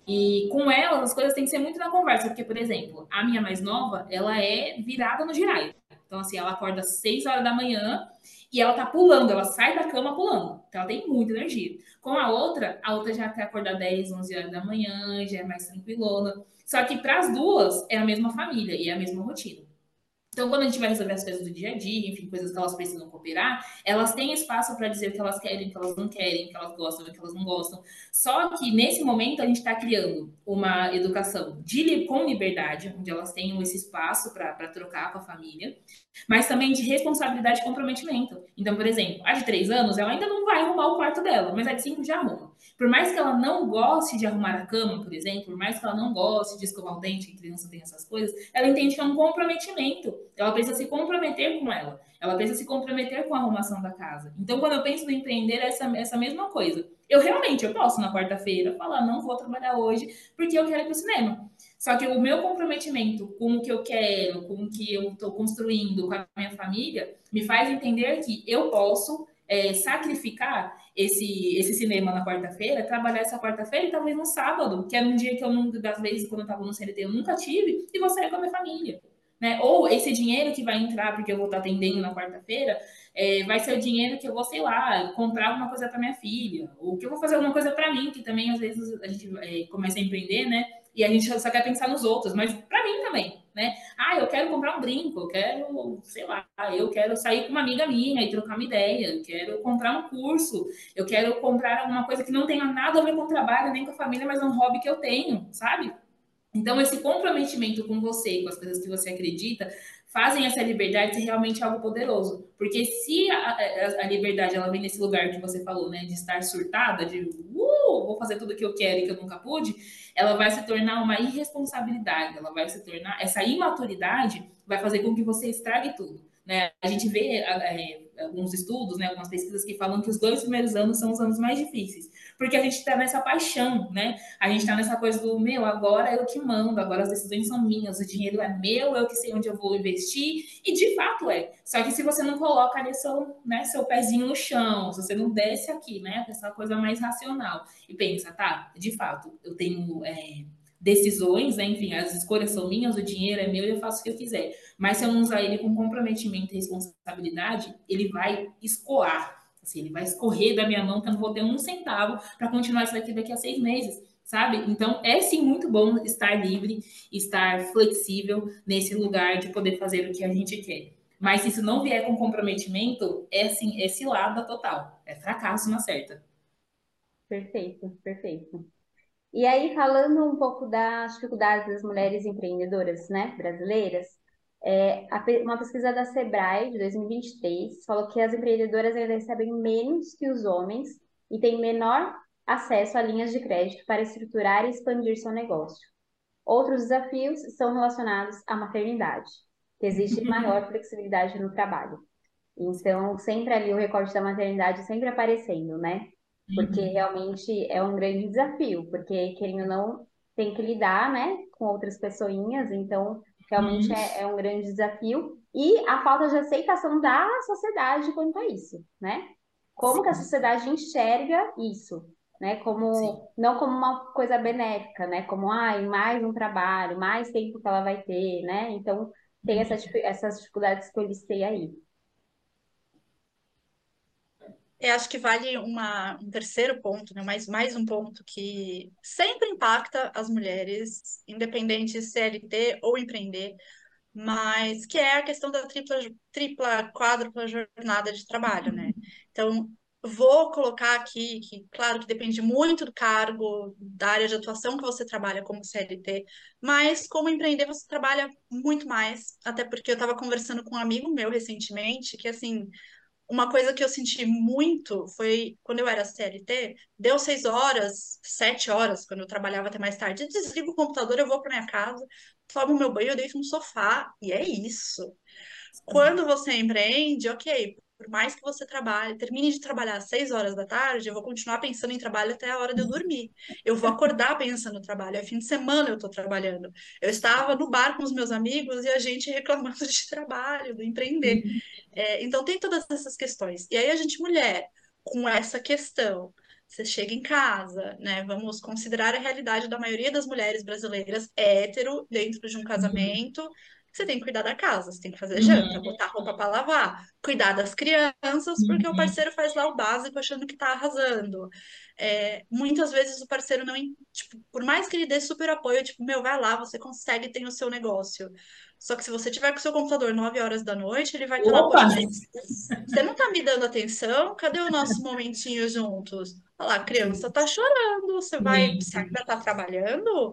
Speaker 4: E com elas, as coisas têm que ser muito na conversa, porque, por exemplo, a minha mais nova, ela é virada no giraia. Então, assim, ela acorda às 6 horas da manhã e ela tá pulando, ela sai da cama pulando. Então, ela tem muita energia. Com a outra já quer acordar 10, 11 horas da manhã, já é mais tranquilona. Só que para as duas é a mesma família e é a mesma rotina. Então, quando a gente vai resolver as coisas do dia a dia, enfim, coisas que elas precisam cooperar, elas têm espaço para dizer o que elas querem, o que elas não querem, o que elas gostam, o que elas não gostam. Só que nesse momento a gente está criando uma educação com liberdade, onde elas tenham esse espaço para trocar com a família, mas também de responsabilidade e comprometimento. Então, por exemplo, a de 3 anos, ela ainda não vai arrumar o quarto dela, mas a de 5 já arruma. Por mais que ela não goste de arrumar a cama, por exemplo, por mais que ela não goste de escovar o dente, que criança tem essas coisas, ela entende que é um comprometimento. Ela precisa se comprometer com ela. Ela precisa se comprometer com a arrumação da casa. Então, quando eu penso no empreender, é essa mesma coisa. Eu posso na quarta-feira falar, não vou trabalhar hoje porque eu quero ir para o cinema. Só que o meu comprometimento com o que eu quero, com o que eu estou construindo com a minha família, me faz entender que eu posso sacrificar esse cinema na quarta-feira, trabalhar essa quarta-feira e talvez no sábado, que era um dia que eu, das vezes, quando eu estava no CLT, eu nunca tive, e vou sair com a minha família. Né? Ou esse dinheiro que vai entrar porque eu vou estar atendendo na quarta-feira, vai ser o dinheiro que eu vou, sei lá, comprar alguma coisa para minha filha, ou que eu vou fazer alguma coisa para mim, que também às vezes a gente começa a empreender, né? E a gente só quer pensar nos outros, mas para mim também, né? Ah, eu quero comprar um brinco, eu quero, sei lá, eu quero sair com uma amiga minha e trocar uma ideia, eu quero comprar um curso, eu quero comprar alguma coisa que não tenha nada a ver com o trabalho, nem com a família, mas é um hobby que eu tenho, sabe? Então, esse comprometimento com você, com as coisas que você acredita, fazem essa liberdade ser realmente algo poderoso. Porque se a liberdade ela vem nesse lugar que você falou, né, de estar surtada, de vou fazer tudo o que eu quero e que eu nunca pude, ela vai se tornar uma irresponsabilidade, ela vai se tornar, essa imaturidade vai fazer com que você estrague tudo. Né? A gente vê alguns estudos, né, algumas pesquisas que falam que os 2 primeiros anos são os anos mais difíceis, porque a gente está nessa paixão, né? A gente tá nessa coisa do, meu, agora eu que mando, agora as decisões são minhas, o dinheiro é meu, eu que sei onde eu vou investir, e de fato é. Só que se você não coloca ali seu pezinho no chão, se você não desce aqui, né, essa coisa mais racional, e pensa, tá, de fato, eu tenho decisões, né, enfim, as escolhas são minhas, o dinheiro é meu e eu faço o que eu quiser. Mas se eu não usar ele com comprometimento e responsabilidade, ele vai escoar. Assim, ele vai escorrer da minha mão que eu não vou ter um centavo para continuar isso daqui a 6 meses, sabe? Então, é sim muito bom estar livre, estar flexível nesse lugar de poder fazer o que a gente quer. Mas se isso não vier com comprometimento, é assim, é cilada total. É fracasso na certa.
Speaker 3: Perfeito, perfeito. E aí, falando um pouco das dificuldades das mulheres empreendedoras, né, brasileiras, uma pesquisa da Sebrae de 2023 falou que as empreendedoras ainda recebem menos que os homens e têm menor acesso a linhas de crédito para estruturar e expandir seu negócio. Outros desafios são relacionados à maternidade, que exige maior flexibilidade no trabalho. Então, sempre ali o recorte da maternidade sempre aparecendo, né? Porque realmente é um grande desafio, porque querendo ou não, tem que lidar, né, com outras pessoinhas, então realmente é um grande desafio. E a falta de aceitação da sociedade quanto a isso, né? Como que a sociedade enxerga isso, né?
Speaker 4: Sim.
Speaker 3: Não como uma coisa benéfica, né? Como, mais um trabalho, mais tempo que ela vai ter, né? Então, tem essas dificuldades que eu listei aí.
Speaker 2: Eu acho que vale um terceiro ponto, né? Mais um ponto que sempre impacta as mulheres, independente de CLT ou empreender, mas que é a questão da quádrupla jornada de trabalho, né? Então, vou colocar aqui que, claro, que depende muito do cargo, da área de atuação que você trabalha como CLT, mas como empreender você trabalha muito mais, até porque eu estava conversando com um amigo meu recentemente, que assim uma coisa que eu senti muito foi quando eu era CLT, deu 6 horas, 7 horas, quando eu trabalhava até mais tarde, eu desligo o computador, eu vou para minha casa, tomo meu banho, eu deito no sofá, e é isso. Quando você empreende, ok, por mais que você trabalhe, termine de trabalhar às 6 horas da tarde, eu vou continuar pensando em trabalho até a hora de eu dormir. Eu vou acordar pensando no trabalho. É fim de semana eu estou trabalhando. Eu estava no bar com os meus amigos e a gente reclamando de trabalho, do empreender. Então tem todas essas questões. E aí a gente, mulher, com essa questão, você chega em casa, né? Vamos considerar a realidade da maioria das mulheres brasileiras hétero dentro de um
Speaker 4: Uhum.
Speaker 2: casamento. Você tem que cuidar da casa, você tem que fazer janta,
Speaker 4: Uhum.
Speaker 2: botar roupa para lavar, cuidar das crianças, porque o
Speaker 4: Uhum.
Speaker 2: parceiro faz lá o básico achando que tá arrasando. Muitas vezes o parceiro não, tipo, por mais que ele dê super apoio, tipo, meu, vai lá, você consegue, tem o seu negócio. Só que se você tiver com o seu computador 9 horas da noite, ele vai estar lá,
Speaker 4: Opa!
Speaker 2: poxa, você não tá me dando atenção? Cadê o nosso momentinho juntos? Olha lá, a criança tá chorando, você
Speaker 4: Sim,
Speaker 2: ainda tá trabalhando?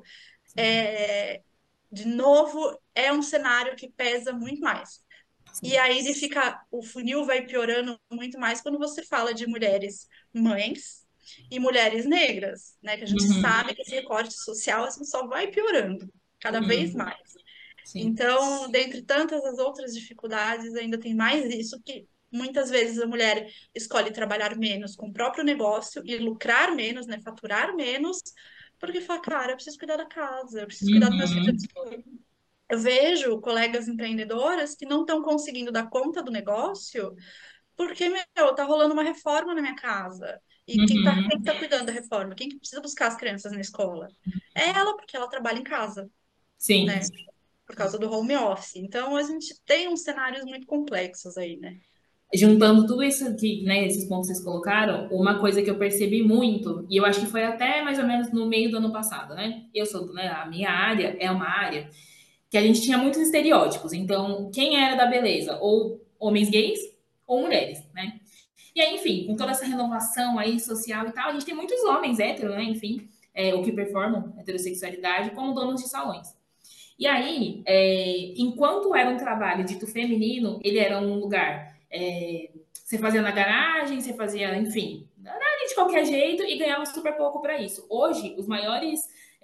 Speaker 2: É, de novo, é um cenário que pesa muito mais. E
Speaker 4: sim.
Speaker 2: aí ele fica, o funil vai piorando muito mais quando você fala de mulheres mães e mulheres negras, né? Que a gente
Speaker 4: Uhum.
Speaker 2: sabe que esse recorte social assim, só vai piorando cada vez
Speaker 4: Uhum.
Speaker 2: mais.
Speaker 4: Sim.
Speaker 2: Então, dentre tantas as outras dificuldades, ainda tem mais isso que muitas vezes a mulher escolhe trabalhar menos com o próprio negócio e lucrar menos, né, faturar menos, porque fala, cara, eu preciso cuidar da casa, eu preciso cuidar dos meus filhos.
Speaker 4: Uhum.
Speaker 2: Eu vejo colegas empreendedoras que não estão conseguindo dar conta do negócio porque, meu, tá rolando uma reforma na minha casa. E quem
Speaker 4: Uhum.
Speaker 2: tá cuidando da reforma? Quem que precisa buscar as crianças na escola? É ela, porque ela trabalha em casa,
Speaker 4: Sim.
Speaker 2: né? Por causa do home office. Então, a gente tem uns cenários muito complexos aí, né?
Speaker 4: Juntando tudo isso que, né, esses pontos que vocês colocaram, uma coisa que eu percebi muito, e eu acho que foi até mais ou menos no meio do ano passado, né? Eu sou, né, a minha área é uma área que a gente tinha muitos estereótipos. Então, quem era da beleza? Ou homens gays ou mulheres, né? E aí, enfim, com toda essa renovação aí social e tal, a gente tem muitos homens héteros, né? Enfim, o que performam heterossexualidade como donos de salões. E aí, enquanto era um trabalho dito feminino, ele era um lugar. Você fazia na garagem, você fazia, enfim, de qualquer jeito e ganhava super pouco para isso. Hoje, os maiores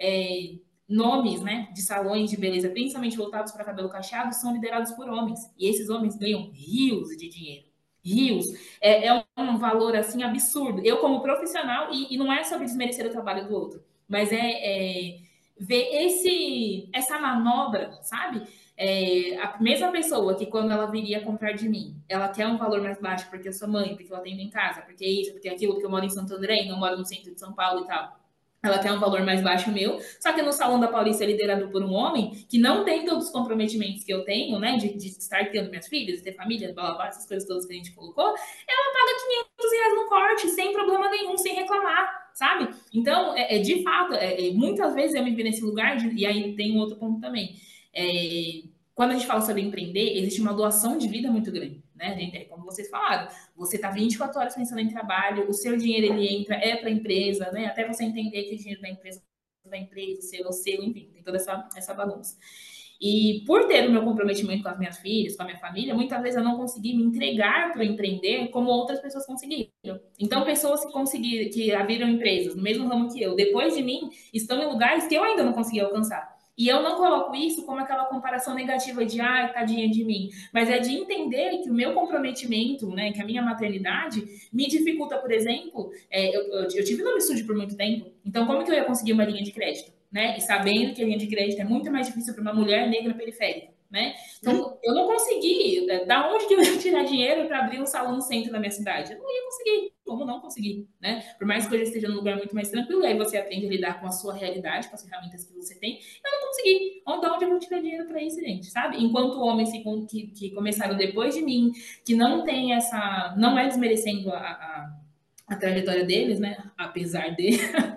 Speaker 4: nomes, né, de salões de beleza, principalmente voltados para cabelo cacheado, são liderados por homens. E esses homens ganham rios de dinheiro. Rios. É um valor, assim, absurdo. Eu, como profissional, e não é sobre desmerecer o trabalho do outro, mas ver essa manobra, sabe? A mesma pessoa que quando ela viria comprar de mim, ela quer um valor mais baixo porque eu sou mãe, porque eu atendo em casa, porque isso, porque aquilo, porque eu moro em Santo André e não moro no centro de São Paulo e tal. Ela quer um valor mais baixo meu, só que no Salão da Paulista é liderado por um homem que não tem todos os comprometimentos que eu tenho, né, de estar tendo minhas filhas, de ter família, blá, blá, blá, essas coisas todas que a gente colocou, ela paga R$ 500 no corte, sem problema nenhum, sem reclamar, sabe? Então, de fato, muitas vezes eu me vi nesse lugar, e aí tem um outro ponto também. Quando a gente fala sobre empreender, existe uma doação de vida muito grande, né? Como vocês falaram, você está 24 horas pensando em trabalho, o seu dinheiro ele entra, para a empresa, né? Até você entender que o dinheiro da empresa, o seu, enfim, tem toda essa bagunça. E por ter o meu comprometimento com as minhas filhas, com a minha família, muitas vezes eu não consegui me entregar para empreender como outras pessoas conseguiram. Então, pessoas que conseguiram, que abriram empresas no mesmo ramo que eu, depois de mim, estão em lugares que eu ainda não consegui alcançar. E eu não coloco isso como aquela comparação negativa de, ai, tadinha de mim, mas é de entender que o meu comprometimento, né, que a minha maternidade me dificulta, por exemplo, eu tive nome sujo por muito tempo, então como que eu ia conseguir uma linha de crédito? Né? E sabendo que a linha de crédito é muito mais difícil para uma mulher negra periférica, né? Então, eu não consegui. Da onde que eu ia tirar dinheiro para abrir um salão no centro da minha cidade? Eu não ia conseguir. Como não conseguir, né? Por mais que eu esteja num lugar muito mais tranquilo, aí você aprende a lidar com a sua realidade, com as ferramentas que você tem. Eu não consegui. Onde eu vou tirar dinheiro para isso, gente? Sabe? Enquanto homens que começaram depois de mim, que não tem essa. Não é desmerecendo a trajetória deles, né? Apesar de.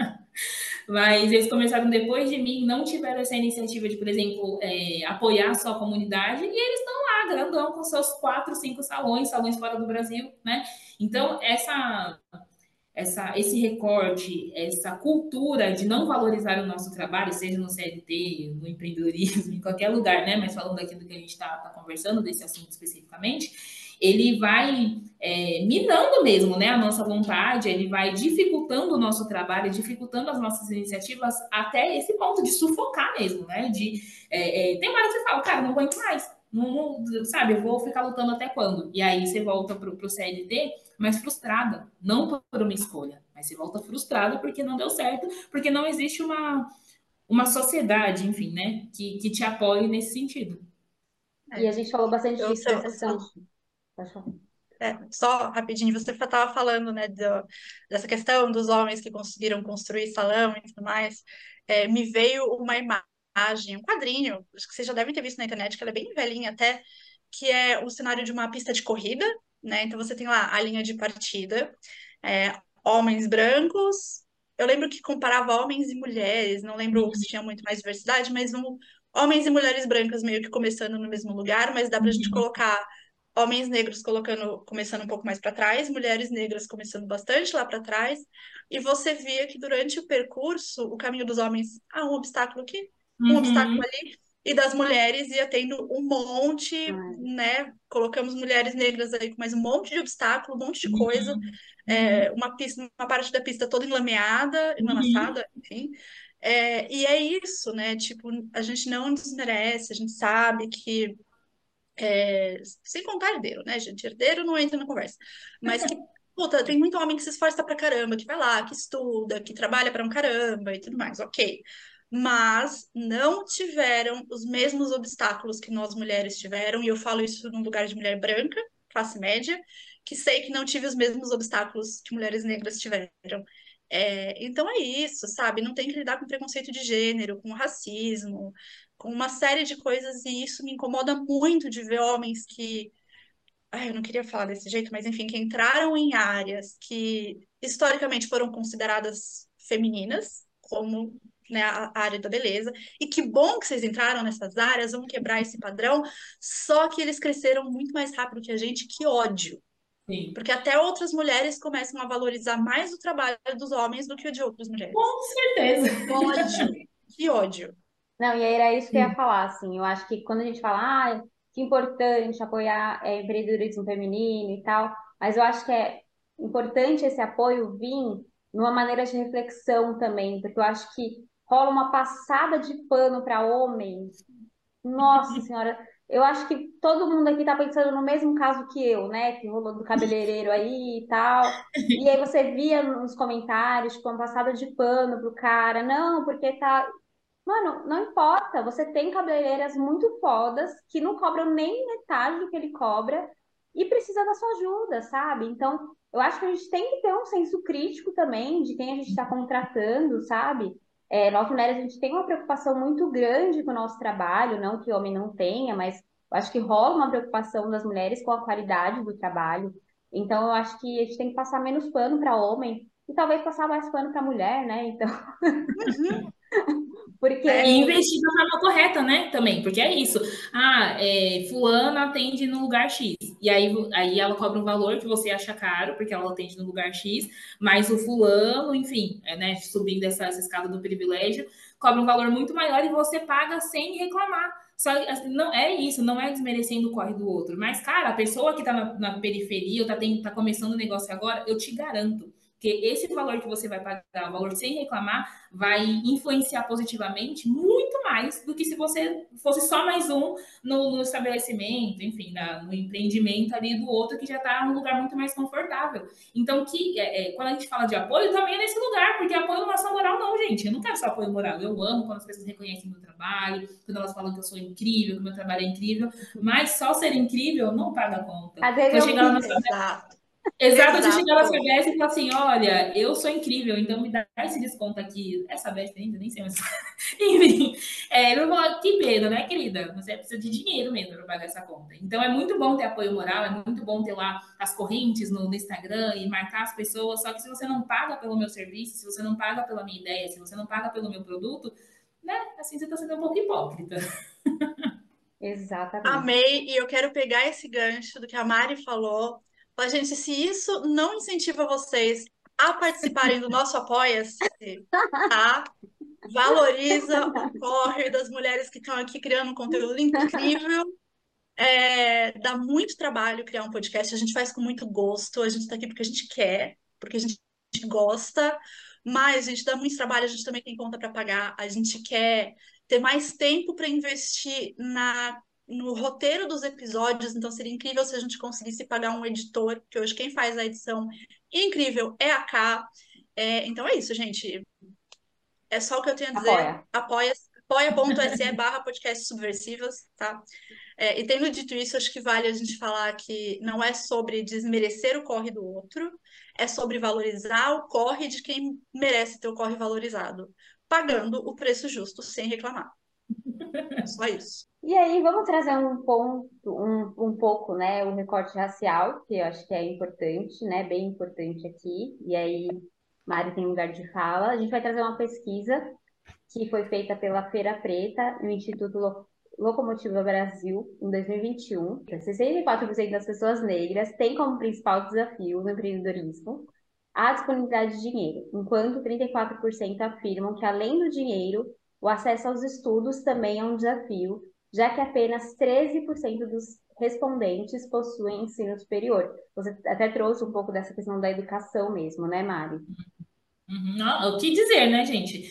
Speaker 4: Mas eles começaram depois de mim, não tiveram essa iniciativa de, por exemplo, apoiar a sua comunidade, e eles estão lá, grandão, com seus 4, 5 salões fora do Brasil, né? Então, esse recorte, essa cultura de não valorizar o nosso trabalho, seja no CLT, no empreendedorismo, em qualquer lugar, né? Mas falando aqui do que a gente está conversando, desse assunto especificamente, ele vai minando mesmo, né, a nossa vontade, ele vai dificultando o nosso trabalho, dificultando as nossas iniciativas até esse ponto de sufocar mesmo, né? Tem hora que você fala, cara, não aguento mais. sabe, eu vou ficar lutando até quando? E aí você volta pro CLT, mas frustrada, não por uma escolha, mas você volta frustrada porque não deu certo, porque não existe uma sociedade, enfim, né, que te apoie nesse sentido.
Speaker 3: E a
Speaker 2: É.
Speaker 3: gente falou bastante
Speaker 2: Eu,
Speaker 3: disso,
Speaker 2: só,
Speaker 3: dessa questão. Pode falar.
Speaker 2: só rapidinho, você estava falando, né, dessa questão dos homens que conseguiram construir salão e tudo mais. Me veio uma imagem, um quadrinho, acho que vocês já devem ter visto na internet, que ela é bem velhinha até, que é o cenário de uma pista de corrida, né? Então você tem lá a linha de partida, homens brancos. Eu lembro que comparava homens e mulheres, não lembro se tinha muito mais diversidade, mas homens e mulheres brancas meio que começando no mesmo lugar, mas dá pra gente colocar homens negros começando um pouco mais para trás, mulheres negras começando bastante lá para trás, e você via que durante o percurso, o caminho dos homens, um obstáculo aqui, um obstáculo
Speaker 4: Uhum,
Speaker 2: ali, e das mulheres ia tendo um monte,
Speaker 3: Ai,
Speaker 2: né? Colocamos mulheres negras aí com mais um monte de obstáculo, um monte de coisa,
Speaker 4: uhum, uhum,
Speaker 2: uma pista, uma parte da pista toda enlameada,
Speaker 4: uhum.
Speaker 2: enlamaçada, enfim. E é isso, né? Tipo, a gente não desmerece, a gente sabe que sem contar herdeiro, né, gente? Herdeiro não entra na conversa. Mas que, puta, tem muito homem que se esforça pra caramba, que vai lá, que estuda, que trabalha pra um caramba e tudo mais, ok. Mas não tiveram os mesmos obstáculos que nós mulheres tiveram, e eu falo isso num lugar de mulher branca, classe média, que sei que não tive os mesmos obstáculos que mulheres negras tiveram. Então é isso, sabe? Não tem que lidar com preconceito de gênero, com racismo, com uma série de coisas, e isso me incomoda muito de ver homens que, eu não queria falar desse jeito, mas enfim, que entraram em áreas que historicamente foram consideradas femininas, como, né, a área da beleza, e que bom que vocês entraram nessas áreas, vamos quebrar esse padrão, só que eles cresceram muito mais rápido que a gente, que ódio.
Speaker 4: Sim,
Speaker 2: Porque até outras mulheres começam a valorizar mais o trabalho dos homens do que o de outras mulheres.
Speaker 4: com certeza.
Speaker 2: Ódio, que ódio.
Speaker 3: não, e aí era isso que eu ia falar, assim, eu acho que quando a gente fala, que importante apoiar empreendedorismo feminino e tal, mas eu acho que é importante esse apoio vir numa maneira de reflexão também, porque eu acho que rola uma passada de pano para homens. Nossa senhora, eu acho que todo mundo aqui tá pensando no mesmo caso que eu, né? Que rolou do cabeleireiro aí e tal. E aí você via nos comentários, tipo, uma passada de pano pro cara, não, porque tá. Mano, não importa, você tem cabeleireiras muito fodas que não cobram nem metade do que ele cobra e precisa da sua ajuda, sabe? Então, eu acho que a gente tem que ter um senso crítico também de quem a gente está contratando, sabe? Nós mulheres, a gente tem uma preocupação muito grande com o nosso trabalho, não que homem não tenha, mas eu acho que rola uma preocupação das mulheres com a qualidade do trabalho. Então, eu acho que a gente tem que passar menos pano para homem e talvez passar mais pano para mulher, né? Então,
Speaker 2: Uhum.
Speaker 4: E
Speaker 3: porque
Speaker 4: investir da forma correta, né? Também, porque é isso. Fulana atende no lugar X. E aí ela cobra um valor que você acha caro, porque ela atende no lugar X, mas o fulano, enfim, né, subindo essa escada do privilégio, cobra um valor muito maior e você paga sem reclamar. Só assim, não é isso, não é desmerecendo o corre do outro. Mas, cara, a pessoa que tá na periferia ou tá começando o negócio agora, eu te garanto que esse valor que você vai pagar, o valor sem reclamar, vai influenciar positivamente muito mais do que se você fosse só mais um no estabelecimento, enfim, no empreendimento ali do outro que já está num lugar muito mais confortável. Então, quando a gente fala de apoio, também é nesse lugar, porque apoio não é só moral, não, gente. Eu não quero só apoio moral. Eu amo quando as pessoas reconhecem meu trabalho, quando elas falam que eu sou incrível, que o meu trabalho é incrível, mas só ser incrível não paga a conta.
Speaker 3: cadê
Speaker 4: Se eu
Speaker 3: meu
Speaker 4: chegar lá na
Speaker 3: Pix?
Speaker 4: sua
Speaker 2: Exato,
Speaker 4: Exato, de chegar na sua
Speaker 2: exato.
Speaker 4: Best e falar assim: olha, eu sou incrível, então me dá esse desconto aqui. Essa Best ainda, nem sei mais. Enfim, eu vou falar, que pena, né, querida? Você precisa de dinheiro mesmo para pagar essa conta. Então é muito bom ter apoio moral, é muito bom ter lá as correntes no Instagram e marcar as pessoas. Só que se você não paga pelo meu serviço, se você não paga pela minha ideia, se você não paga pelo meu produto, né, assim você está sendo um pouco hipócrita.
Speaker 3: Exatamente.
Speaker 2: Amei, e eu quero pegar esse gancho do que a Mari falou. Falar, gente, se isso não incentiva vocês a participarem do nosso Apoia-se, tá? Valoriza o corre das mulheres que estão aqui criando um conteúdo incrível. Dá muito trabalho criar um podcast, a gente faz com muito gosto, a gente está aqui porque a gente quer, porque a gente gosta, mas a gente dá muito trabalho, a gente também tem conta para pagar, a gente quer ter mais tempo para investir no roteiro dos episódios, então seria incrível se a gente conseguisse pagar um editor, porque hoje quem faz a edição incrível é a K. Então é isso, gente. É só o que eu tenho a dizer.
Speaker 3: Apoia.
Speaker 2: Apoia.se/podcast subversivas, tá? E tendo dito isso, acho que vale a gente falar que não é sobre desmerecer o corre do outro, é sobre valorizar o corre de quem merece ter o corre valorizado, pagando o preço justo sem reclamar. Só isso.
Speaker 3: E aí, vamos trazer um ponto, um pouco, né, o recorte racial, que eu acho que é importante, né, bem importante aqui. E aí, Mari tem lugar de fala. A gente vai trazer uma pesquisa que foi feita pela Feira Preta no Instituto Locomotiva Brasil em 2021. 64% das pessoas negras têm como principal desafio no empreendedorismo a disponibilidade de dinheiro, enquanto 34% afirmam que, além do dinheiro, o acesso aos estudos também é um desafio, já que apenas 13% dos respondentes possuem ensino superior. Você até trouxe um pouco dessa questão da educação mesmo, né, Mari?
Speaker 4: O que dizer, né, gente?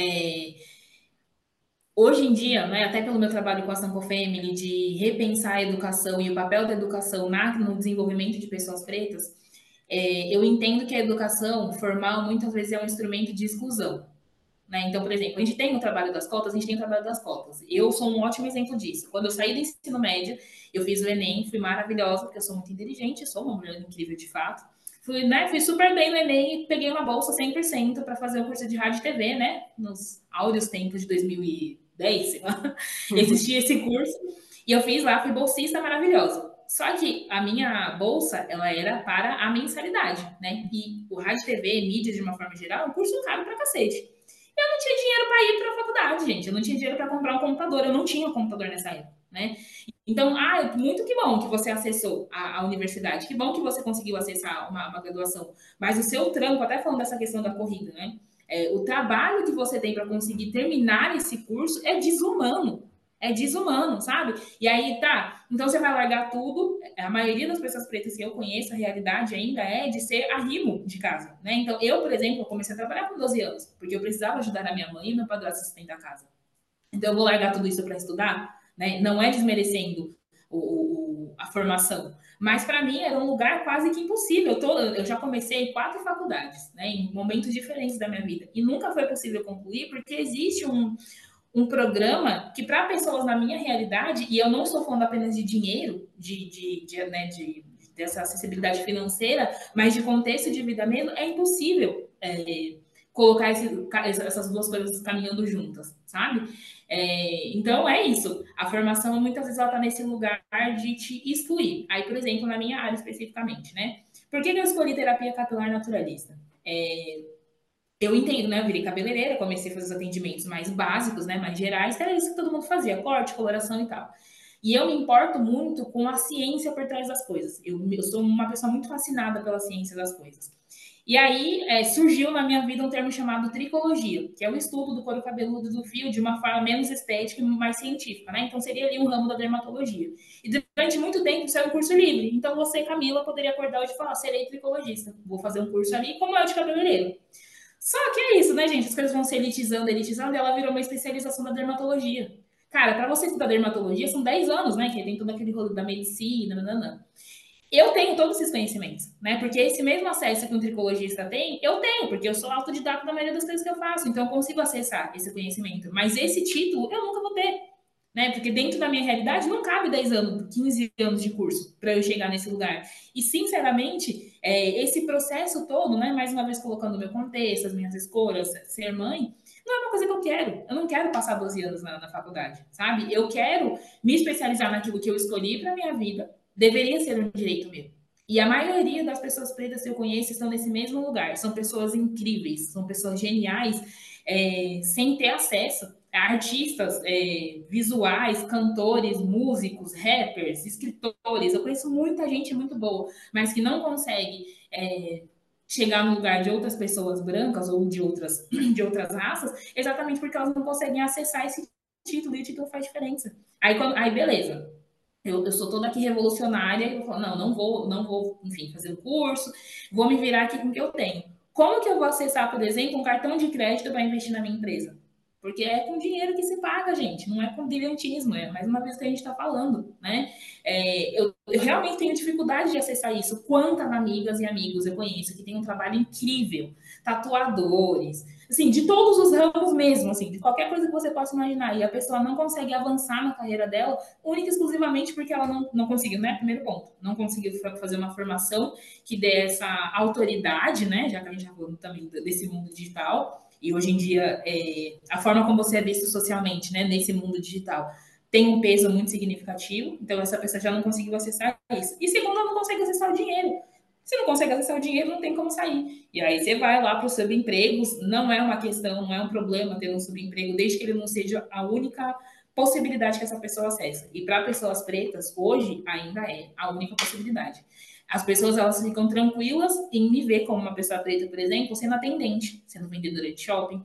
Speaker 4: Hoje em dia, né, até pelo meu trabalho com a Sampo Family, de repensar a educação e o papel da educação no desenvolvimento de pessoas pretas, eu entendo que a educação formal muitas vezes é um instrumento de exclusão. Né? Então, por exemplo, a gente tem o trabalho das cotas, a gente tem o trabalho das cotas. Eu sou um ótimo exemplo disso. Quando eu saí do ensino médio, eu fiz o Enem, fui maravilhosa, porque eu sou muito inteligente, sou uma mulher incrível de fato. Fui super bem no Enem e peguei uma bolsa 100% para fazer o curso de rádio e TV, né? Nos áureos tempos de 2010, sei lá. Existia esse curso. E eu fiz lá, fui bolsista maravilhosa. Só que a minha bolsa, ela era para a mensalidade, né? E o rádio, TV, mídia, de uma forma geral, é um curso caro pra cacete. Eu não tinha dinheiro para ir para a faculdade, gente. Eu não tinha dinheiro para comprar um computador. Eu não tinha um computador nessa época, né? Então, muito que bom que você acessou a universidade. Que bom que você conseguiu acessar uma graduação. Mas o seu trampo, até falando dessa questão da corrida, né? O trabalho que você tem para conseguir terminar esse curso é desumano. É desumano, sabe? E aí, tá. Então você vai largar tudo. A maioria das pessoas pretas que eu conheço, a realidade ainda é de ser arrimo de casa, né? Então, eu, por exemplo, comecei a trabalhar com 12 anos, porque eu precisava ajudar a minha mãe e meu padrasto sustentar a casa. Então, eu vou largar tudo isso para estudar, né? Não é desmerecendo a formação, mas para mim era um lugar quase que impossível. Eu já comecei 4 faculdades, né? Em momentos diferentes da minha vida, e nunca foi possível concluir, porque existe um programa que, para pessoas na minha realidade, e eu não estou falando apenas de dinheiro, dessa acessibilidade financeira, mas de contexto de vida mesmo, é impossível colocar essas duas coisas caminhando juntas, sabe? Então é isso. A formação muitas vezes ela está nesse lugar de te excluir. Aí, por exemplo, na minha área especificamente, né? Por que eu escolhi terapia capilar naturalista? Eu entendo, né? Eu virei cabeleireira, comecei a fazer os atendimentos mais básicos, né? Mais gerais, era isso que todo mundo fazia, corte, coloração e tal. E eu me importo muito com a ciência por trás das coisas. Eu sou uma pessoa muito fascinada pela ciência das coisas. E aí surgiu na minha vida um termo chamado tricologia, que é o estudo do couro cabeludo do fio de uma forma menos estética e mais científica, né? Então seria ali um ramo da dermatologia. E durante muito tempo isso era um curso livre. Então você, Camila, poderia acordar hoje e falar, serei tricologista. Vou fazer um curso ali como é o de cabeleireiro. Só que é isso, né, gente? As coisas vão se elitizando, e ela virou uma especialização da dermatologia. Cara, para você estudar dermatologia são 10 anos, né? Que tem todo aquele rolo da medicina, nananã. Eu tenho todos esses conhecimentos, né? Porque esse mesmo acesso que um tricologista tem, eu tenho, porque eu sou autodidata da maioria das coisas que eu faço, então eu consigo acessar esse conhecimento. Mas esse título eu nunca vou ter, né? Porque dentro da minha realidade não cabe 10 anos, 15 anos de curso para eu chegar nesse lugar. E, sinceramente, esse processo todo, né? Mais uma vez colocando o meu contexto, as minhas escolhas, ser mãe, não é uma coisa que eu quero. Eu não quero passar 12 anos na faculdade, sabe? Eu quero me especializar naquilo que eu escolhi para minha vida. Deveria ser um direito meu. E a maioria das pessoas pretas que eu conheço estão nesse mesmo lugar. São pessoas incríveis, são pessoas geniais, sem ter acesso a artistas visuais, cantores, músicos, rappers, escritores. Eu conheço muita gente muito boa, mas que não consegue chegar no lugar de outras pessoas brancas ou de outras raças, exatamente porque elas não conseguem acessar esse título, e o título faz diferença. Aí beleza. Eu sou toda aqui revolucionária, e eu falo, não vou, enfim, fazer o curso, vou me virar aqui com o que eu tenho. Como que eu vou acessar, por exemplo, um cartão de crédito para investir na minha empresa? Porque é com dinheiro que se paga, gente, não é com brilhantismo, é mais uma vez que a gente está falando, né? Eu realmente tenho dificuldade de acessar isso. Quantas amigas e amigos eu conheço que têm um trabalho incrível, tatuadores, assim, de todos os ramos mesmo, assim, de qualquer coisa que você possa imaginar, e a pessoa não consegue avançar na carreira dela, única e exclusivamente porque ela não conseguiu, né? Primeiro ponto, não conseguiu fazer uma formação que dê essa autoridade, né? Já que a gente está falando também desse mundo digital, e hoje em dia a forma como você é visto socialmente, né, nesse mundo digital, tem um peso muito significativo, então essa pessoa já não conseguiu acessar isso. E segundo, ela não consegue acessar o dinheiro. Se não consegue acessar o dinheiro, não tem como sair. E aí você vai lá para os subempregos, não é uma questão, não é um problema ter um subemprego, desde que ele não seja a única possibilidade que essa pessoa acessa. E para pessoas pretas, hoje ainda é a única possibilidade. As pessoas elas ficam tranquilas em me ver como uma pessoa preta, por exemplo, sendo atendente, sendo vendedora de shopping,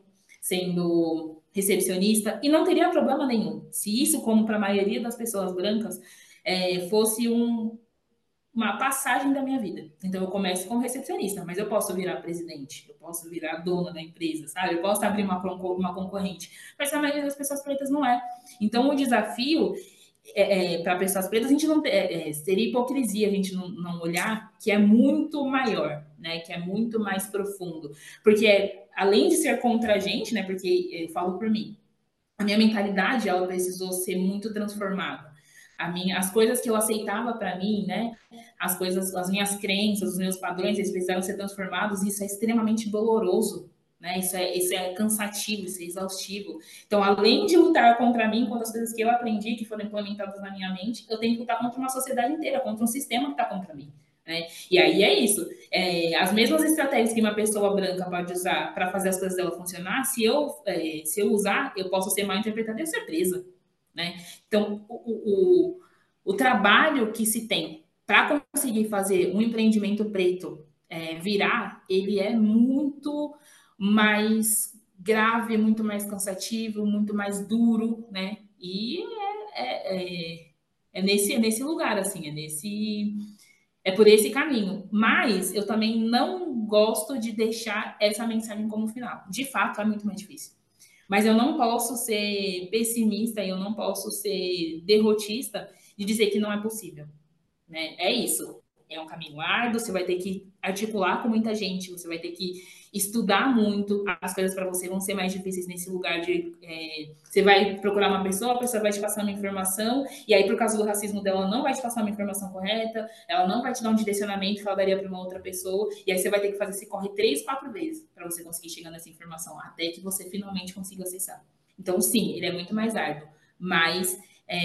Speaker 4: sendo recepcionista, e não teria problema nenhum. Se isso, como para a maioria das pessoas brancas, fosse uma passagem da minha vida. Então, eu começo como recepcionista, mas eu posso virar presidente, eu posso virar dona da empresa, sabe? Eu posso abrir uma concorrente. Mas a maioria das pessoas pretas não é. Então, o desafio para pessoas pretas, a gente não seria hipocrisia a gente não olhar que é muito maior, né? Que é muito mais profundo. Porque além de ser contra a gente, né? Porque eu falo por mim, a minha mentalidade ela precisou ser muito transformada. As coisas que eu aceitava para mim, né? As coisas, as minhas crenças, os meus padrões, eles precisaram ser transformados. E isso é extremamente doloroso, né? Isso é cansativo, isso é exaustivo. Então, além de lutar contra mim, contra as coisas que eu aprendi, que foram implementadas na minha mente, eu tenho que lutar contra uma sociedade inteira, contra um sistema que está contra mim. Né? E aí é isso. As mesmas estratégias que uma pessoa branca pode usar para fazer as coisas dela funcionar, se eu usar, eu posso ser mal interpretada e ser presa. Né? Então, o trabalho que se tem para conseguir fazer um empreendimento preto virar, ele é muito mais grave, muito mais cansativo, muito mais duro, né? E nesse lugar, assim, é por esse caminho. Mas eu também não gosto de deixar essa mensagem como final. De fato, é muito mais difícil. Mas eu não posso ser pessimista e eu não posso ser derrotista de dizer que não é possível. Né? É isso. É um caminho árduo, você vai ter que articular com muita gente, você vai ter que estudar muito, as coisas para você vão ser mais difíceis nesse lugar de... você vai procurar uma pessoa, a pessoa vai te passar uma informação, e aí, por causa do racismo dela, não vai te passar uma informação correta, ela não vai te dar um direcionamento que ela daria para uma outra pessoa, e aí você vai ter que fazer esse corre 3, 4 vezes para você conseguir chegar nessa informação, até que você finalmente consiga acessar. Então, sim, ele é muito mais árduo, mas...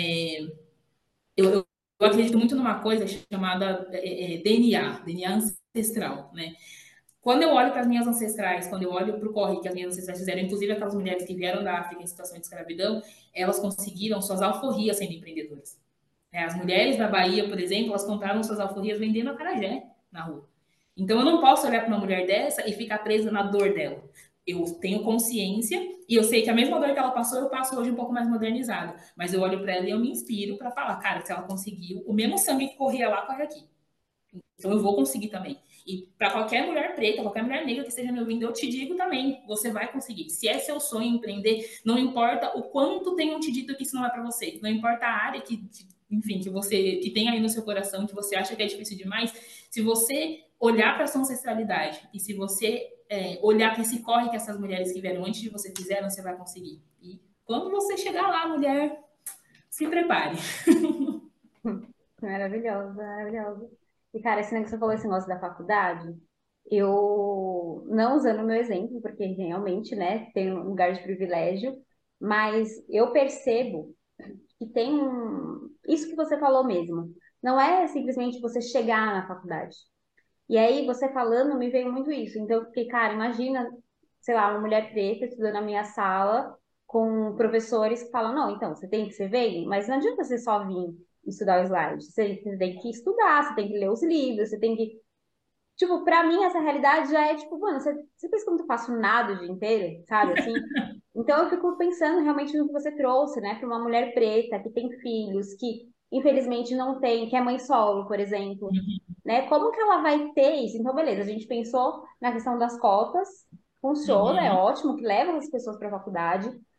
Speaker 4: eu acredito muito numa coisa chamada DNA ancestral, né? Quando eu olho para as minhas ancestrais, quando eu olho para o corre que as minhas ancestrais fizeram, inclusive aquelas mulheres que vieram da África em situação de escravidão, elas conseguiram suas alforrias sendo empreendedoras. As mulheres da Bahia, por exemplo, elas compraram suas alforrias vendendo acarajé na rua. Então eu não posso olhar para uma mulher dessa e ficar presa na dor dela. Eu tenho consciência e eu sei que a mesma dor que ela passou, eu passo hoje um pouco mais modernizada. Mas eu olho para ela e eu me inspiro para falar, cara, se ela conseguiu, o mesmo sangue que corria lá, corre aqui. Então eu vou conseguir também. E para qualquer mulher preta, qualquer mulher negra que esteja me ouvindo, eu te digo também, você vai conseguir. Se é seu sonho empreender, não importa o quanto tenham te dito que isso não é para você, não importa a área enfim, que tem aí no seu coração, que você acha que é difícil demais, se você olhar para sua ancestralidade e se você olhar para esse corre que essas mulheres que vieram antes de você fizeram, você vai conseguir. E quando você chegar lá, mulher, se prepare.
Speaker 3: Maravilhoso, maravilhoso. E, cara, esse negócio que você falou, esse negócio da faculdade, eu, não usando o meu exemplo, porque realmente, né, tem um lugar de privilégio, mas eu percebo que tem isso que você falou mesmo. Não é simplesmente você chegar na faculdade. E aí, você falando, me veio muito isso. Então, eu fiquei, cara, imagina, sei lá, uma mulher preta estudando na minha sala com professores que falam, não, então, você tem que ser vegan, mas não adianta você só vir estudar o slide. Você tem que estudar, você tem que ler os livros, você tem que... Tipo, pra mim, essa realidade já é, tipo, mano, você pensa como eu faço nada o dia inteiro, sabe, assim? Então, eu fico pensando realmente no que você trouxe, né, pra uma mulher preta que tem filhos, que infelizmente não tem, que é mãe solo, por exemplo, né? Como que ela vai ter isso? Então, beleza, a gente pensou na questão das cotas, funciona, é
Speaker 4: Uhum.
Speaker 3: ótimo, que leva as pessoas para a faculdade,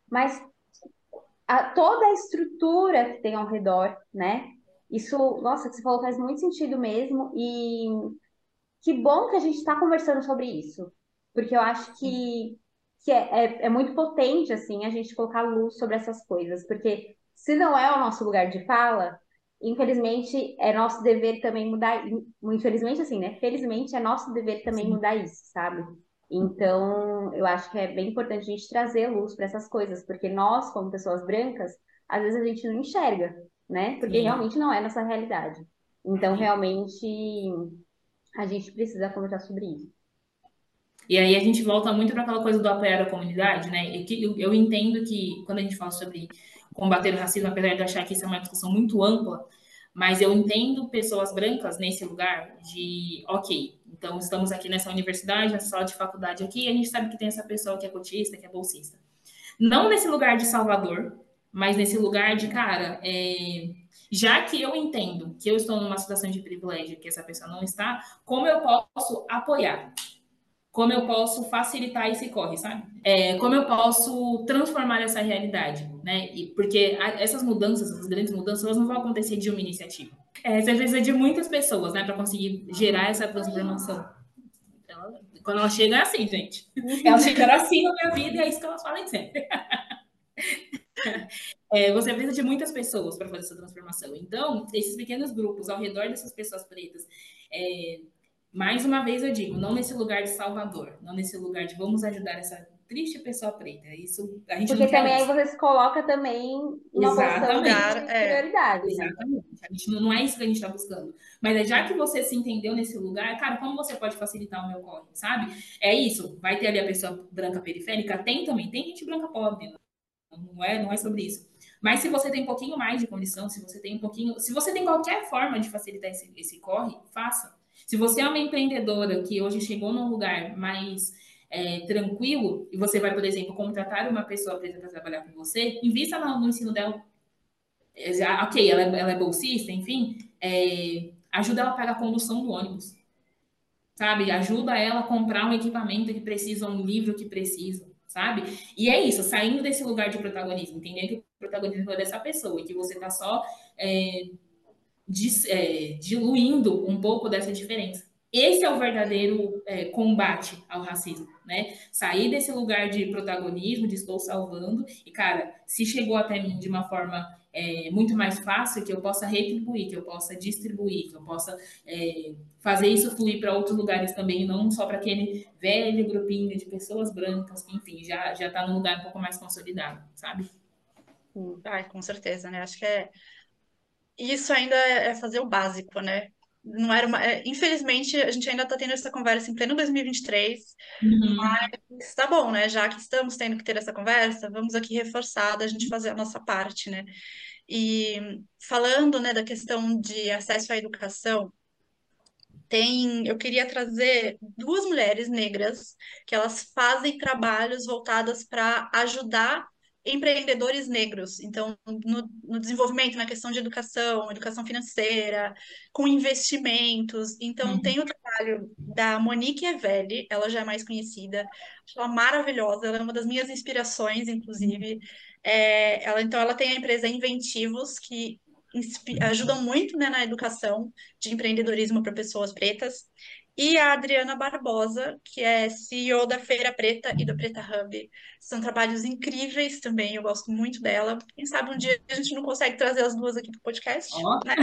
Speaker 3: mas toda a estrutura que tem ao redor, né? Isso, nossa, que você falou faz muito sentido mesmo, e que bom que a gente está conversando sobre isso, porque eu acho que é muito potente, assim, a gente colocar luz sobre essas coisas, porque se não é o nosso lugar de fala, infelizmente é nosso dever também mudar, infelizmente assim, né? Felizmente é nosso dever também
Speaker 4: Sim,
Speaker 3: mudar isso, sabe? Então, eu acho que é bem importante a gente trazer luz para essas coisas, porque nós, como pessoas brancas, às vezes a gente não enxerga, né? Porque
Speaker 4: sim,
Speaker 3: realmente não é nossa realidade. Então,
Speaker 4: sim.
Speaker 3: realmente a gente precisa conversar sobre isso.
Speaker 4: E aí a gente volta muito para aquela coisa do apoiar a comunidade, né? E que eu entendo que quando a gente fala sobre combater o racismo, apesar de achar que isso é uma discussão muito ampla, mas eu entendo pessoas brancas nesse lugar de, ok, então estamos aqui nessa universidade, nessa sala de faculdade aqui, e a gente sabe que tem essa pessoa que é cotista, que é bolsista. Não nesse lugar de salvador, mas nesse lugar de, cara, já que eu entendo que eu estou numa situação de privilégio, que essa pessoa não está, como eu posso apoiar? Como eu posso facilitar esse corre, sabe? Como eu posso transformar essa realidade, né? Porque essas mudanças, essas grandes mudanças, elas não vão acontecer de uma iniciativa. Você precisa de muitas pessoas, né, para conseguir gerar essa transformação. Quando ela chega é assim, gente. Elas chegaram assim na minha vida e é isso que elas falam sempre. Você precisa de muitas pessoas para fazer essa transformação. Então, esses pequenos grupos ao redor dessas pessoas pretas, mais uma vez eu digo, não nesse lugar de salvador, não nesse lugar de vamos ajudar essa triste pessoa preta. Isso, a gente não
Speaker 3: Porque
Speaker 4: quer
Speaker 3: também aí
Speaker 4: isso.
Speaker 3: você se coloca também numa
Speaker 2: No
Speaker 3: posição
Speaker 4: Exatamente.
Speaker 2: lugar,
Speaker 3: de prioridade, né?
Speaker 4: Exatamente. A gente não é isso que a gente está buscando. Mas já que você se entendeu nesse lugar, cara, como você pode facilitar o meu corre, sabe? É isso. Vai ter ali a pessoa branca periférica? Tem também. Tem gente branca pobre. Não é sobre isso. Mas se você tem um pouquinho mais de condição, se você tem um pouquinho. Se você tem qualquer forma de facilitar esse corre, faça. Se você é uma empreendedora que hoje chegou num lugar mais tranquilo, e você vai, por exemplo, contratar uma pessoa preta para trabalhar com você, invista no ensino dela. Ok, ela é bolsista, enfim, ajuda ela a pagar a condução do ônibus, sabe? Ajuda ela a comprar um equipamento que precisa, um livro que precisa, sabe? E é isso, saindo desse lugar de protagonismo, entendendo que o protagonismo é dessa pessoa e que você está só é, diluindo um pouco dessa diferença. Esse é o verdadeiro combate ao racismo, né? Sair desse lugar de protagonismo, de estou salvando, e, cara, se chegou até mim de uma forma muito mais fácil, que eu possa retribuir, que eu possa distribuir, que eu possa fazer isso fluir para outros lugares também, não só para aquele velho grupinho de pessoas brancas, que, enfim, já está num lugar um pouco mais consolidado, sabe?
Speaker 2: ai, com certeza, né? Acho que isso ainda é fazer o básico, né? Não era infelizmente, a gente ainda está tendo essa conversa em pleno 2023,
Speaker 4: Uhum.
Speaker 2: mas tá bom, né? Já que estamos tendo que ter essa conversa, vamos aqui reforçar da gente fazer a nossa parte, né? E falando, né, da questão de acesso à educação, eu queria trazer duas mulheres negras que elas fazem trabalhos voltados para ajudar empreendedores negros. Então, no desenvolvimento, na questão de educação, educação financeira, com investimentos. Então,
Speaker 4: Uhum.
Speaker 2: tem o trabalho da Monique Evelli, ela já é mais conhecida, acho ela maravilhosa, ela é uma das minhas inspirações, inclusive. Então, ela tem a empresa Inventivos, que ajudam muito, né, na educação de empreendedorismo para pessoas pretas, e a Adriana Barbosa, que é CEO da Feira Preta e do Preta Hub. São trabalhos incríveis também, eu gosto muito dela. Quem sabe um dia a gente não consegue trazer as duas aqui para o podcast,
Speaker 4: Ó.
Speaker 2: né?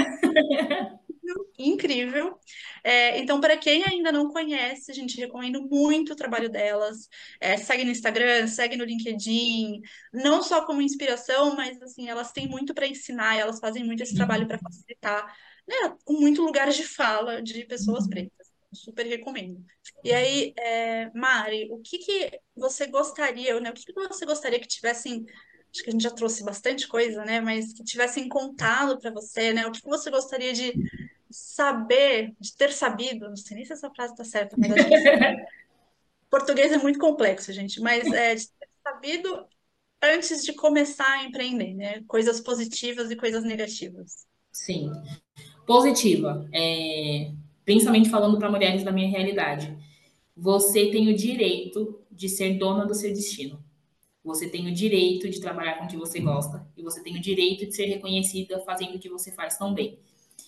Speaker 2: Incrível. Então, para quem ainda não conhece, a gente recomenda muito o trabalho delas. Segue no Instagram, segue no LinkedIn, não só como inspiração, mas assim, elas têm muito para ensinar, e elas fazem muito esse trabalho para facilitar, né, com muito lugares de fala de pessoas pretas. Super recomendo. E aí, Mari, o que que você gostaria, né? O que que você gostaria que tivessem, acho que a gente já trouxe bastante coisa, né? Mas que tivessem contado para você, né? O que que você gostaria de saber, de ter sabido, não sei nem se essa frase está certa, mas acho que sim. Português é muito complexo, gente, mas de ter sabido antes de começar a empreender, né? Coisas positivas e coisas negativas.
Speaker 4: Sim. Positiva, principalmente falando para mulheres da minha realidade. Você tem o direito de ser dona do seu destino. Você tem o direito de trabalhar com o que você gosta e você tem o direito de ser reconhecida fazendo o que você faz tão bem.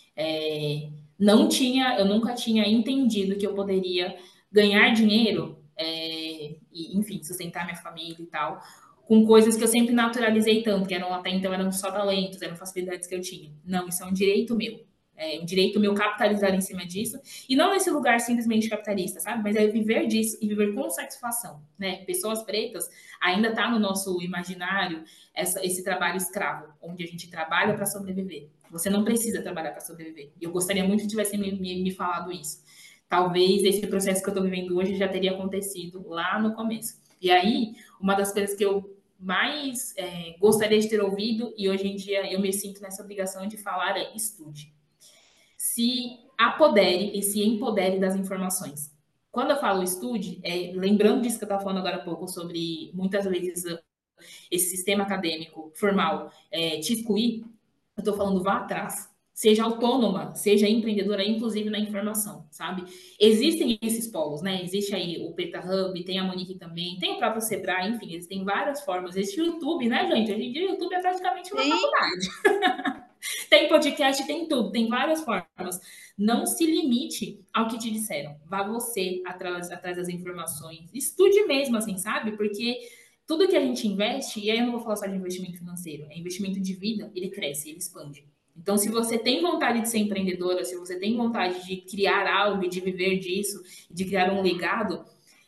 Speaker 4: Eu nunca tinha entendido que eu poderia ganhar dinheiro, e, enfim, sustentar minha família e tal, com coisas que eu sempre naturalizei tanto, que até então eram só talentos, eram facilidades que eu tinha. Não, isso é um direito meu. É um direito meu capitalizar em cima disso, e não nesse lugar simplesmente capitalista, sabe? Mas é viver disso e viver com satisfação, né? Pessoas pretas ainda tá no nosso imaginário esse trabalho escravo, onde a gente trabalha para sobreviver. Você não precisa trabalhar para sobreviver. E eu gostaria muito que tivessem me falado isso. Talvez esse processo que eu estou vivendo hoje já teria acontecido lá no começo. E aí, uma das coisas que eu mais gostaria de ter ouvido, e hoje em dia eu me sinto nessa obrigação de falar, é estude. Se apodere e se empodere das informações. Quando eu falo estude, lembrando disso que eu estava falando agora há pouco, sobre muitas vezes esse sistema acadêmico formal te excluir, eu estou falando vá atrás. Seja autônoma, seja empreendedora, inclusive na informação, sabe? Existem esses polos, né? Existe aí o Preta Hub, tem a Monique também, tem o próprio Sebrae, enfim, existem várias formas. Existe o YouTube, né, gente? Hoje em dia o YouTube é praticamente uma
Speaker 2: Sim.
Speaker 4: faculdade. Tem podcast, tem tudo, tem várias formas. Não se limite ao que te disseram. Vá você atrás das informações. Estude mesmo, assim, sabe? Porque tudo que a gente investe, e aí eu não vou falar só de investimento financeiro, é investimento de vida, ele cresce, ele expande. Então, se você tem vontade de ser empreendedora, se você tem vontade de criar algo e de viver disso, de criar um legado,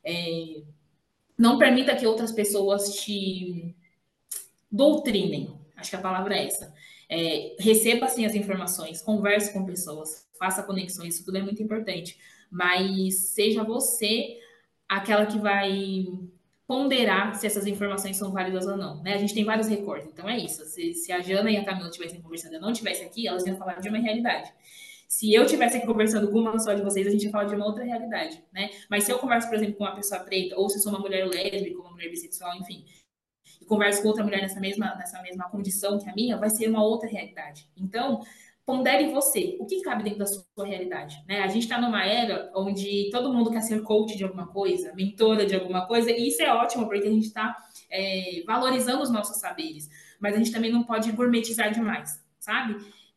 Speaker 4: não permita que outras pessoas te doutrinem. Acho que a palavra é essa. Receba, sim, as informações, converse com pessoas, faça conexões, isso tudo é muito importante. Mas seja você aquela que vai ponderar se essas informações são válidas ou não, né? A gente tem vários recortes, então é isso. Se a Jana e a Camila estivessem conversando e eu não estivesse aqui, elas iam falar de uma realidade. Se eu estivesse aqui conversando com uma só de vocês, a gente ia falar de uma outra realidade, né? Mas se eu converso, por exemplo, com uma pessoa preta, ou se eu sou uma mulher lésbica, uma mulher bissexual, enfim, e converso com outra mulher nessa mesma condição que a minha, vai ser uma outra realidade. Então, pondere você. O que cabe dentro da sua realidade? Né? A gente está numa era onde todo mundo quer ser coach de alguma coisa, mentora de alguma coisa, e isso é ótimo, porque a gente está valorizando os nossos saberes. Mas a gente também não pode gourmetizar demais, sabe?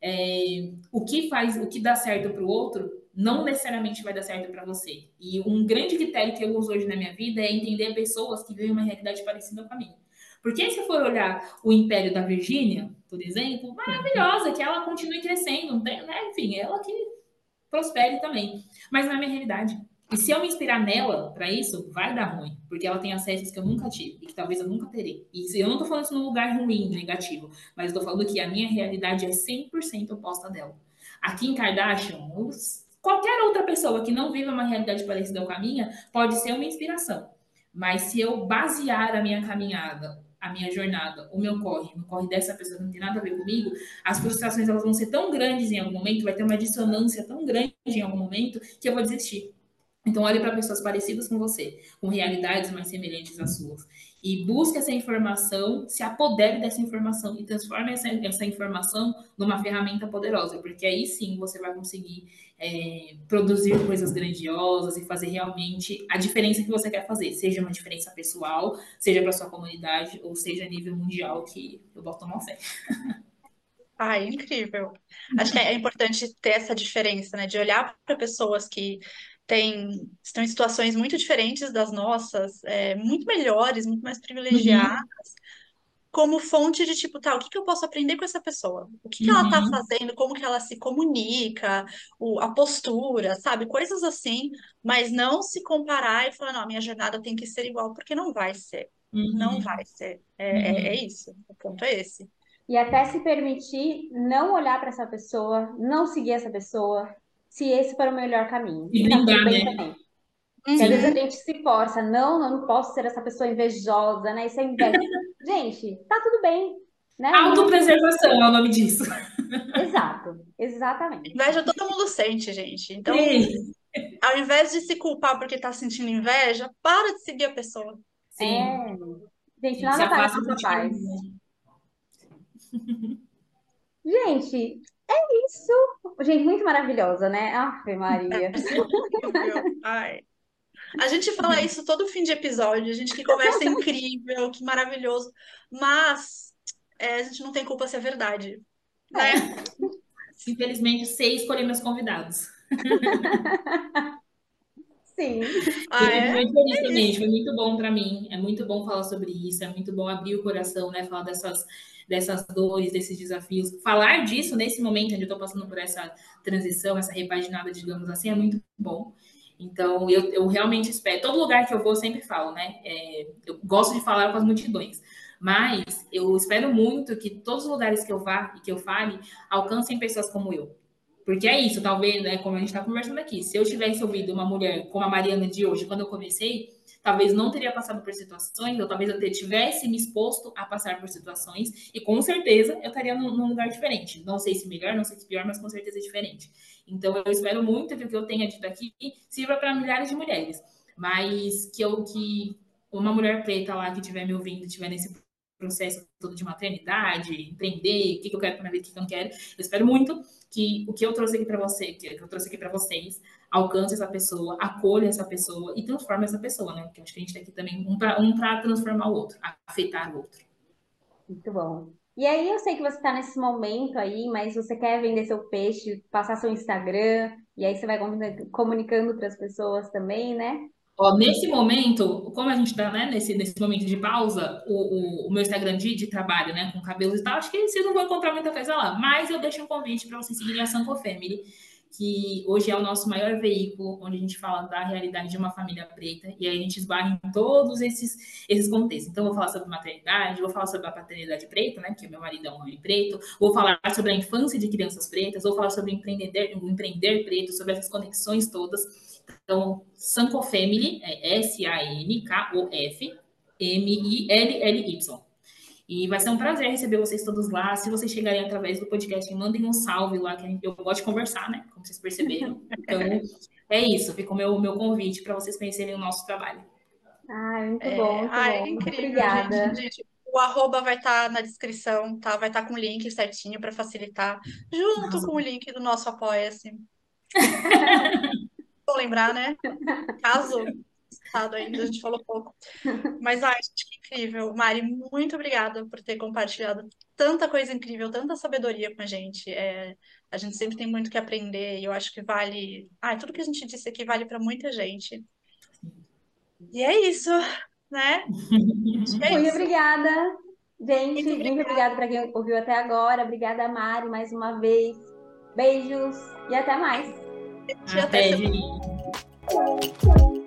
Speaker 4: O que dá certo para o outro não necessariamente vai dar certo para você. E um grande critério que eu uso hoje na minha vida é entender pessoas que vivem uma realidade parecida com a minha. Porque se for olhar o Império da Virgínia, por exemplo, maravilhosa, que ela continue crescendo, né? Enfim, ela que prospere também. Mas não é minha realidade. E se eu me inspirar nela para isso, vai dar ruim, porque ela tem acessos que eu nunca tive e que talvez eu nunca terei. E eu não tô falando isso num lugar ruim, negativo, mas eu tô falando que a minha realidade é 100% oposta dela. Aqui em Kardashian, qualquer outra pessoa que não vive uma realidade parecida com a minha pode ser uma inspiração. Mas se eu basear a minha caminhada, a minha jornada, o meu corre, no corre dessa pessoa que não tem nada a ver comigo, as frustrações elas vão ser tão grandes em algum momento, vai ter uma dissonância tão grande em algum momento que eu vou desistir. Então, olhe para pessoas parecidas com você, com realidades mais semelhantes às suas. E busque essa informação, se apodere dessa informação e transforme essa informação numa ferramenta poderosa, porque aí sim você vai conseguir produzir coisas grandiosas e fazer realmente a diferença que você quer fazer, seja uma diferença pessoal, seja para sua comunidade, ou seja a nível mundial, que eu boto uma fé.
Speaker 2: Ai, incrível. Acho que é importante ter essa diferença, né? De olhar para pessoas que estão em situações muito diferentes das nossas, muito melhores, muito mais privilegiadas,
Speaker 4: Uhum,
Speaker 2: como fonte de tipo, tá, o que que eu posso aprender com essa pessoa? O que que ela tá
Speaker 4: uhum,
Speaker 2: fazendo? Como que ela se comunica? A postura, sabe? Coisas assim, mas não se comparar e falar, não, a minha jornada tem que ser igual, porque não vai ser. Não vai
Speaker 4: uhum,
Speaker 2: ser. É
Speaker 4: uhum.
Speaker 2: isso. O ponto é esse.
Speaker 3: E até se permitir não olhar para essa pessoa, não seguir essa pessoa, se esse for o melhor caminho.
Speaker 4: E
Speaker 3: E tá tudo
Speaker 4: blindar,
Speaker 3: bem
Speaker 4: né?
Speaker 3: também. Porque às vezes a
Speaker 2: Uhum.
Speaker 3: gente se força, não, eu não posso ser essa pessoa invejosa, né? Isso é inveja. Gente, tá tudo bem, né?
Speaker 4: Autopreservação é o nome disso.
Speaker 3: Exato, exatamente.
Speaker 2: Inveja todo mundo sente, gente. Então,
Speaker 4: Sim,
Speaker 2: ao invés de se culpar porque tá sentindo inveja, para de seguir a pessoa.
Speaker 4: sim,
Speaker 3: É, gente,
Speaker 4: sim. Se
Speaker 3: nada parece
Speaker 4: afasta
Speaker 3: essa
Speaker 4: do
Speaker 3: paz.
Speaker 4: time.
Speaker 3: Gente, é isso. Gente, muito maravilhosa, né? Ave Maria.
Speaker 2: Incrível. Ai. A gente fala isso todo fim de episódio, a gente que conversa incrível, que maravilhoso, mas a gente não tem culpa se é verdade, né?
Speaker 4: Infelizmente, sei escolher meus convidados.
Speaker 3: Sim.
Speaker 4: Eu
Speaker 2: Ah,
Speaker 4: fico
Speaker 2: é?
Speaker 4: muito feliz
Speaker 2: É
Speaker 4: também,
Speaker 2: isso.
Speaker 4: foi muito bom para mim. É muito bom falar sobre isso, é muito bom abrir o coração, né? Falar dessas dores, desses desafios. Falar disso nesse momento onde eu estou passando por essa transição, essa repaginada, digamos assim, é muito bom. Então, eu realmente espero. Todo lugar que eu vou, eu sempre falo, né? Eu gosto de falar com as multidões, mas eu espero muito que todos os lugares que eu vá e que eu fale alcancem pessoas como eu. Porque é isso, talvez, né, como a gente está conversando aqui, se eu tivesse ouvido uma mulher como a Mariana de hoje, quando eu comecei, talvez não teria passado por situações, ou talvez eu tivesse me exposto a passar por situações, e com certeza eu estaria num lugar diferente. Não sei se melhor, não sei se pior, mas com certeza diferente. Então eu espero muito que o que eu tenha dito aqui sirva para milhares de mulheres, mas que uma mulher preta lá que estiver me ouvindo, estiver nesse processo todo de maternidade, empreender, o que eu quero para minha vida, o que eu não quero, eu espero muito que o que eu trouxe aqui para você, que eu trouxe aqui para vocês, alcance essa pessoa, acolha essa pessoa e transforme essa pessoa, né? Porque eu acho que a gente está aqui também um para transformar o outro, afetar o outro.
Speaker 3: Muito bom. E aí, eu sei que você está nesse momento aí, mas você quer vender seu peixe, passar seu Instagram, e aí você vai comunicando para as pessoas também, né?
Speaker 4: Ó, nesse momento, como a gente está, né, nesse momento de pausa, o meu Instagram de trabalho, né, com cabelos e tal, acho que vocês não vão encontrar muita coisa lá, mas eu deixo um convite para vocês seguirem a Sanco Family, que hoje é o nosso maior veículo, onde a gente fala da realidade de uma família preta, e aí a gente esbarra em todos esses contextos. Então, eu vou falar sobre maternidade, vou falar sobre a paternidade preta, né, que meu marido é um homem preto, vou falar sobre a infância de crianças pretas, vou falar sobre empreender preto, sobre essas conexões todas. Então, Sanco Family é SANKOFMILLY. E vai ser um prazer receber vocês todos lá. Se vocês chegarem através do podcast, mandem um salve lá, que eu gosto de conversar, né? Como vocês perceberam. Então, é isso. Fica o meu convite para vocês conhecerem o nosso trabalho.
Speaker 3: Ah, muito bom, muito
Speaker 2: É
Speaker 3: bom. Muito
Speaker 2: incrível, gente.
Speaker 3: obrigada.
Speaker 2: Gente, o arroba vai estar na descrição, tá? Vai estar com o link certinho para facilitar, junto com o
Speaker 4: Arrasou.
Speaker 2: link do nosso Apoia-se. Vou lembrar, né? Caso estado ainda, a gente falou pouco. Mas, ai, gente, que incrível. Mari, muito obrigada por ter compartilhado tanta coisa incrível, tanta sabedoria com a gente. A gente sempre tem muito que aprender e eu acho que vale. Ai, tudo que a gente disse aqui vale para muita gente. E é isso, né? Acho que é
Speaker 3: Muito
Speaker 2: isso.
Speaker 3: obrigada, gente.
Speaker 2: Muito
Speaker 3: Muito
Speaker 2: obrigada.
Speaker 3: obrigada para quem ouviu até agora. Obrigada, Mari, mais uma vez. Beijos e até mais.
Speaker 2: E até
Speaker 4: Até,
Speaker 2: semana.
Speaker 4: gente.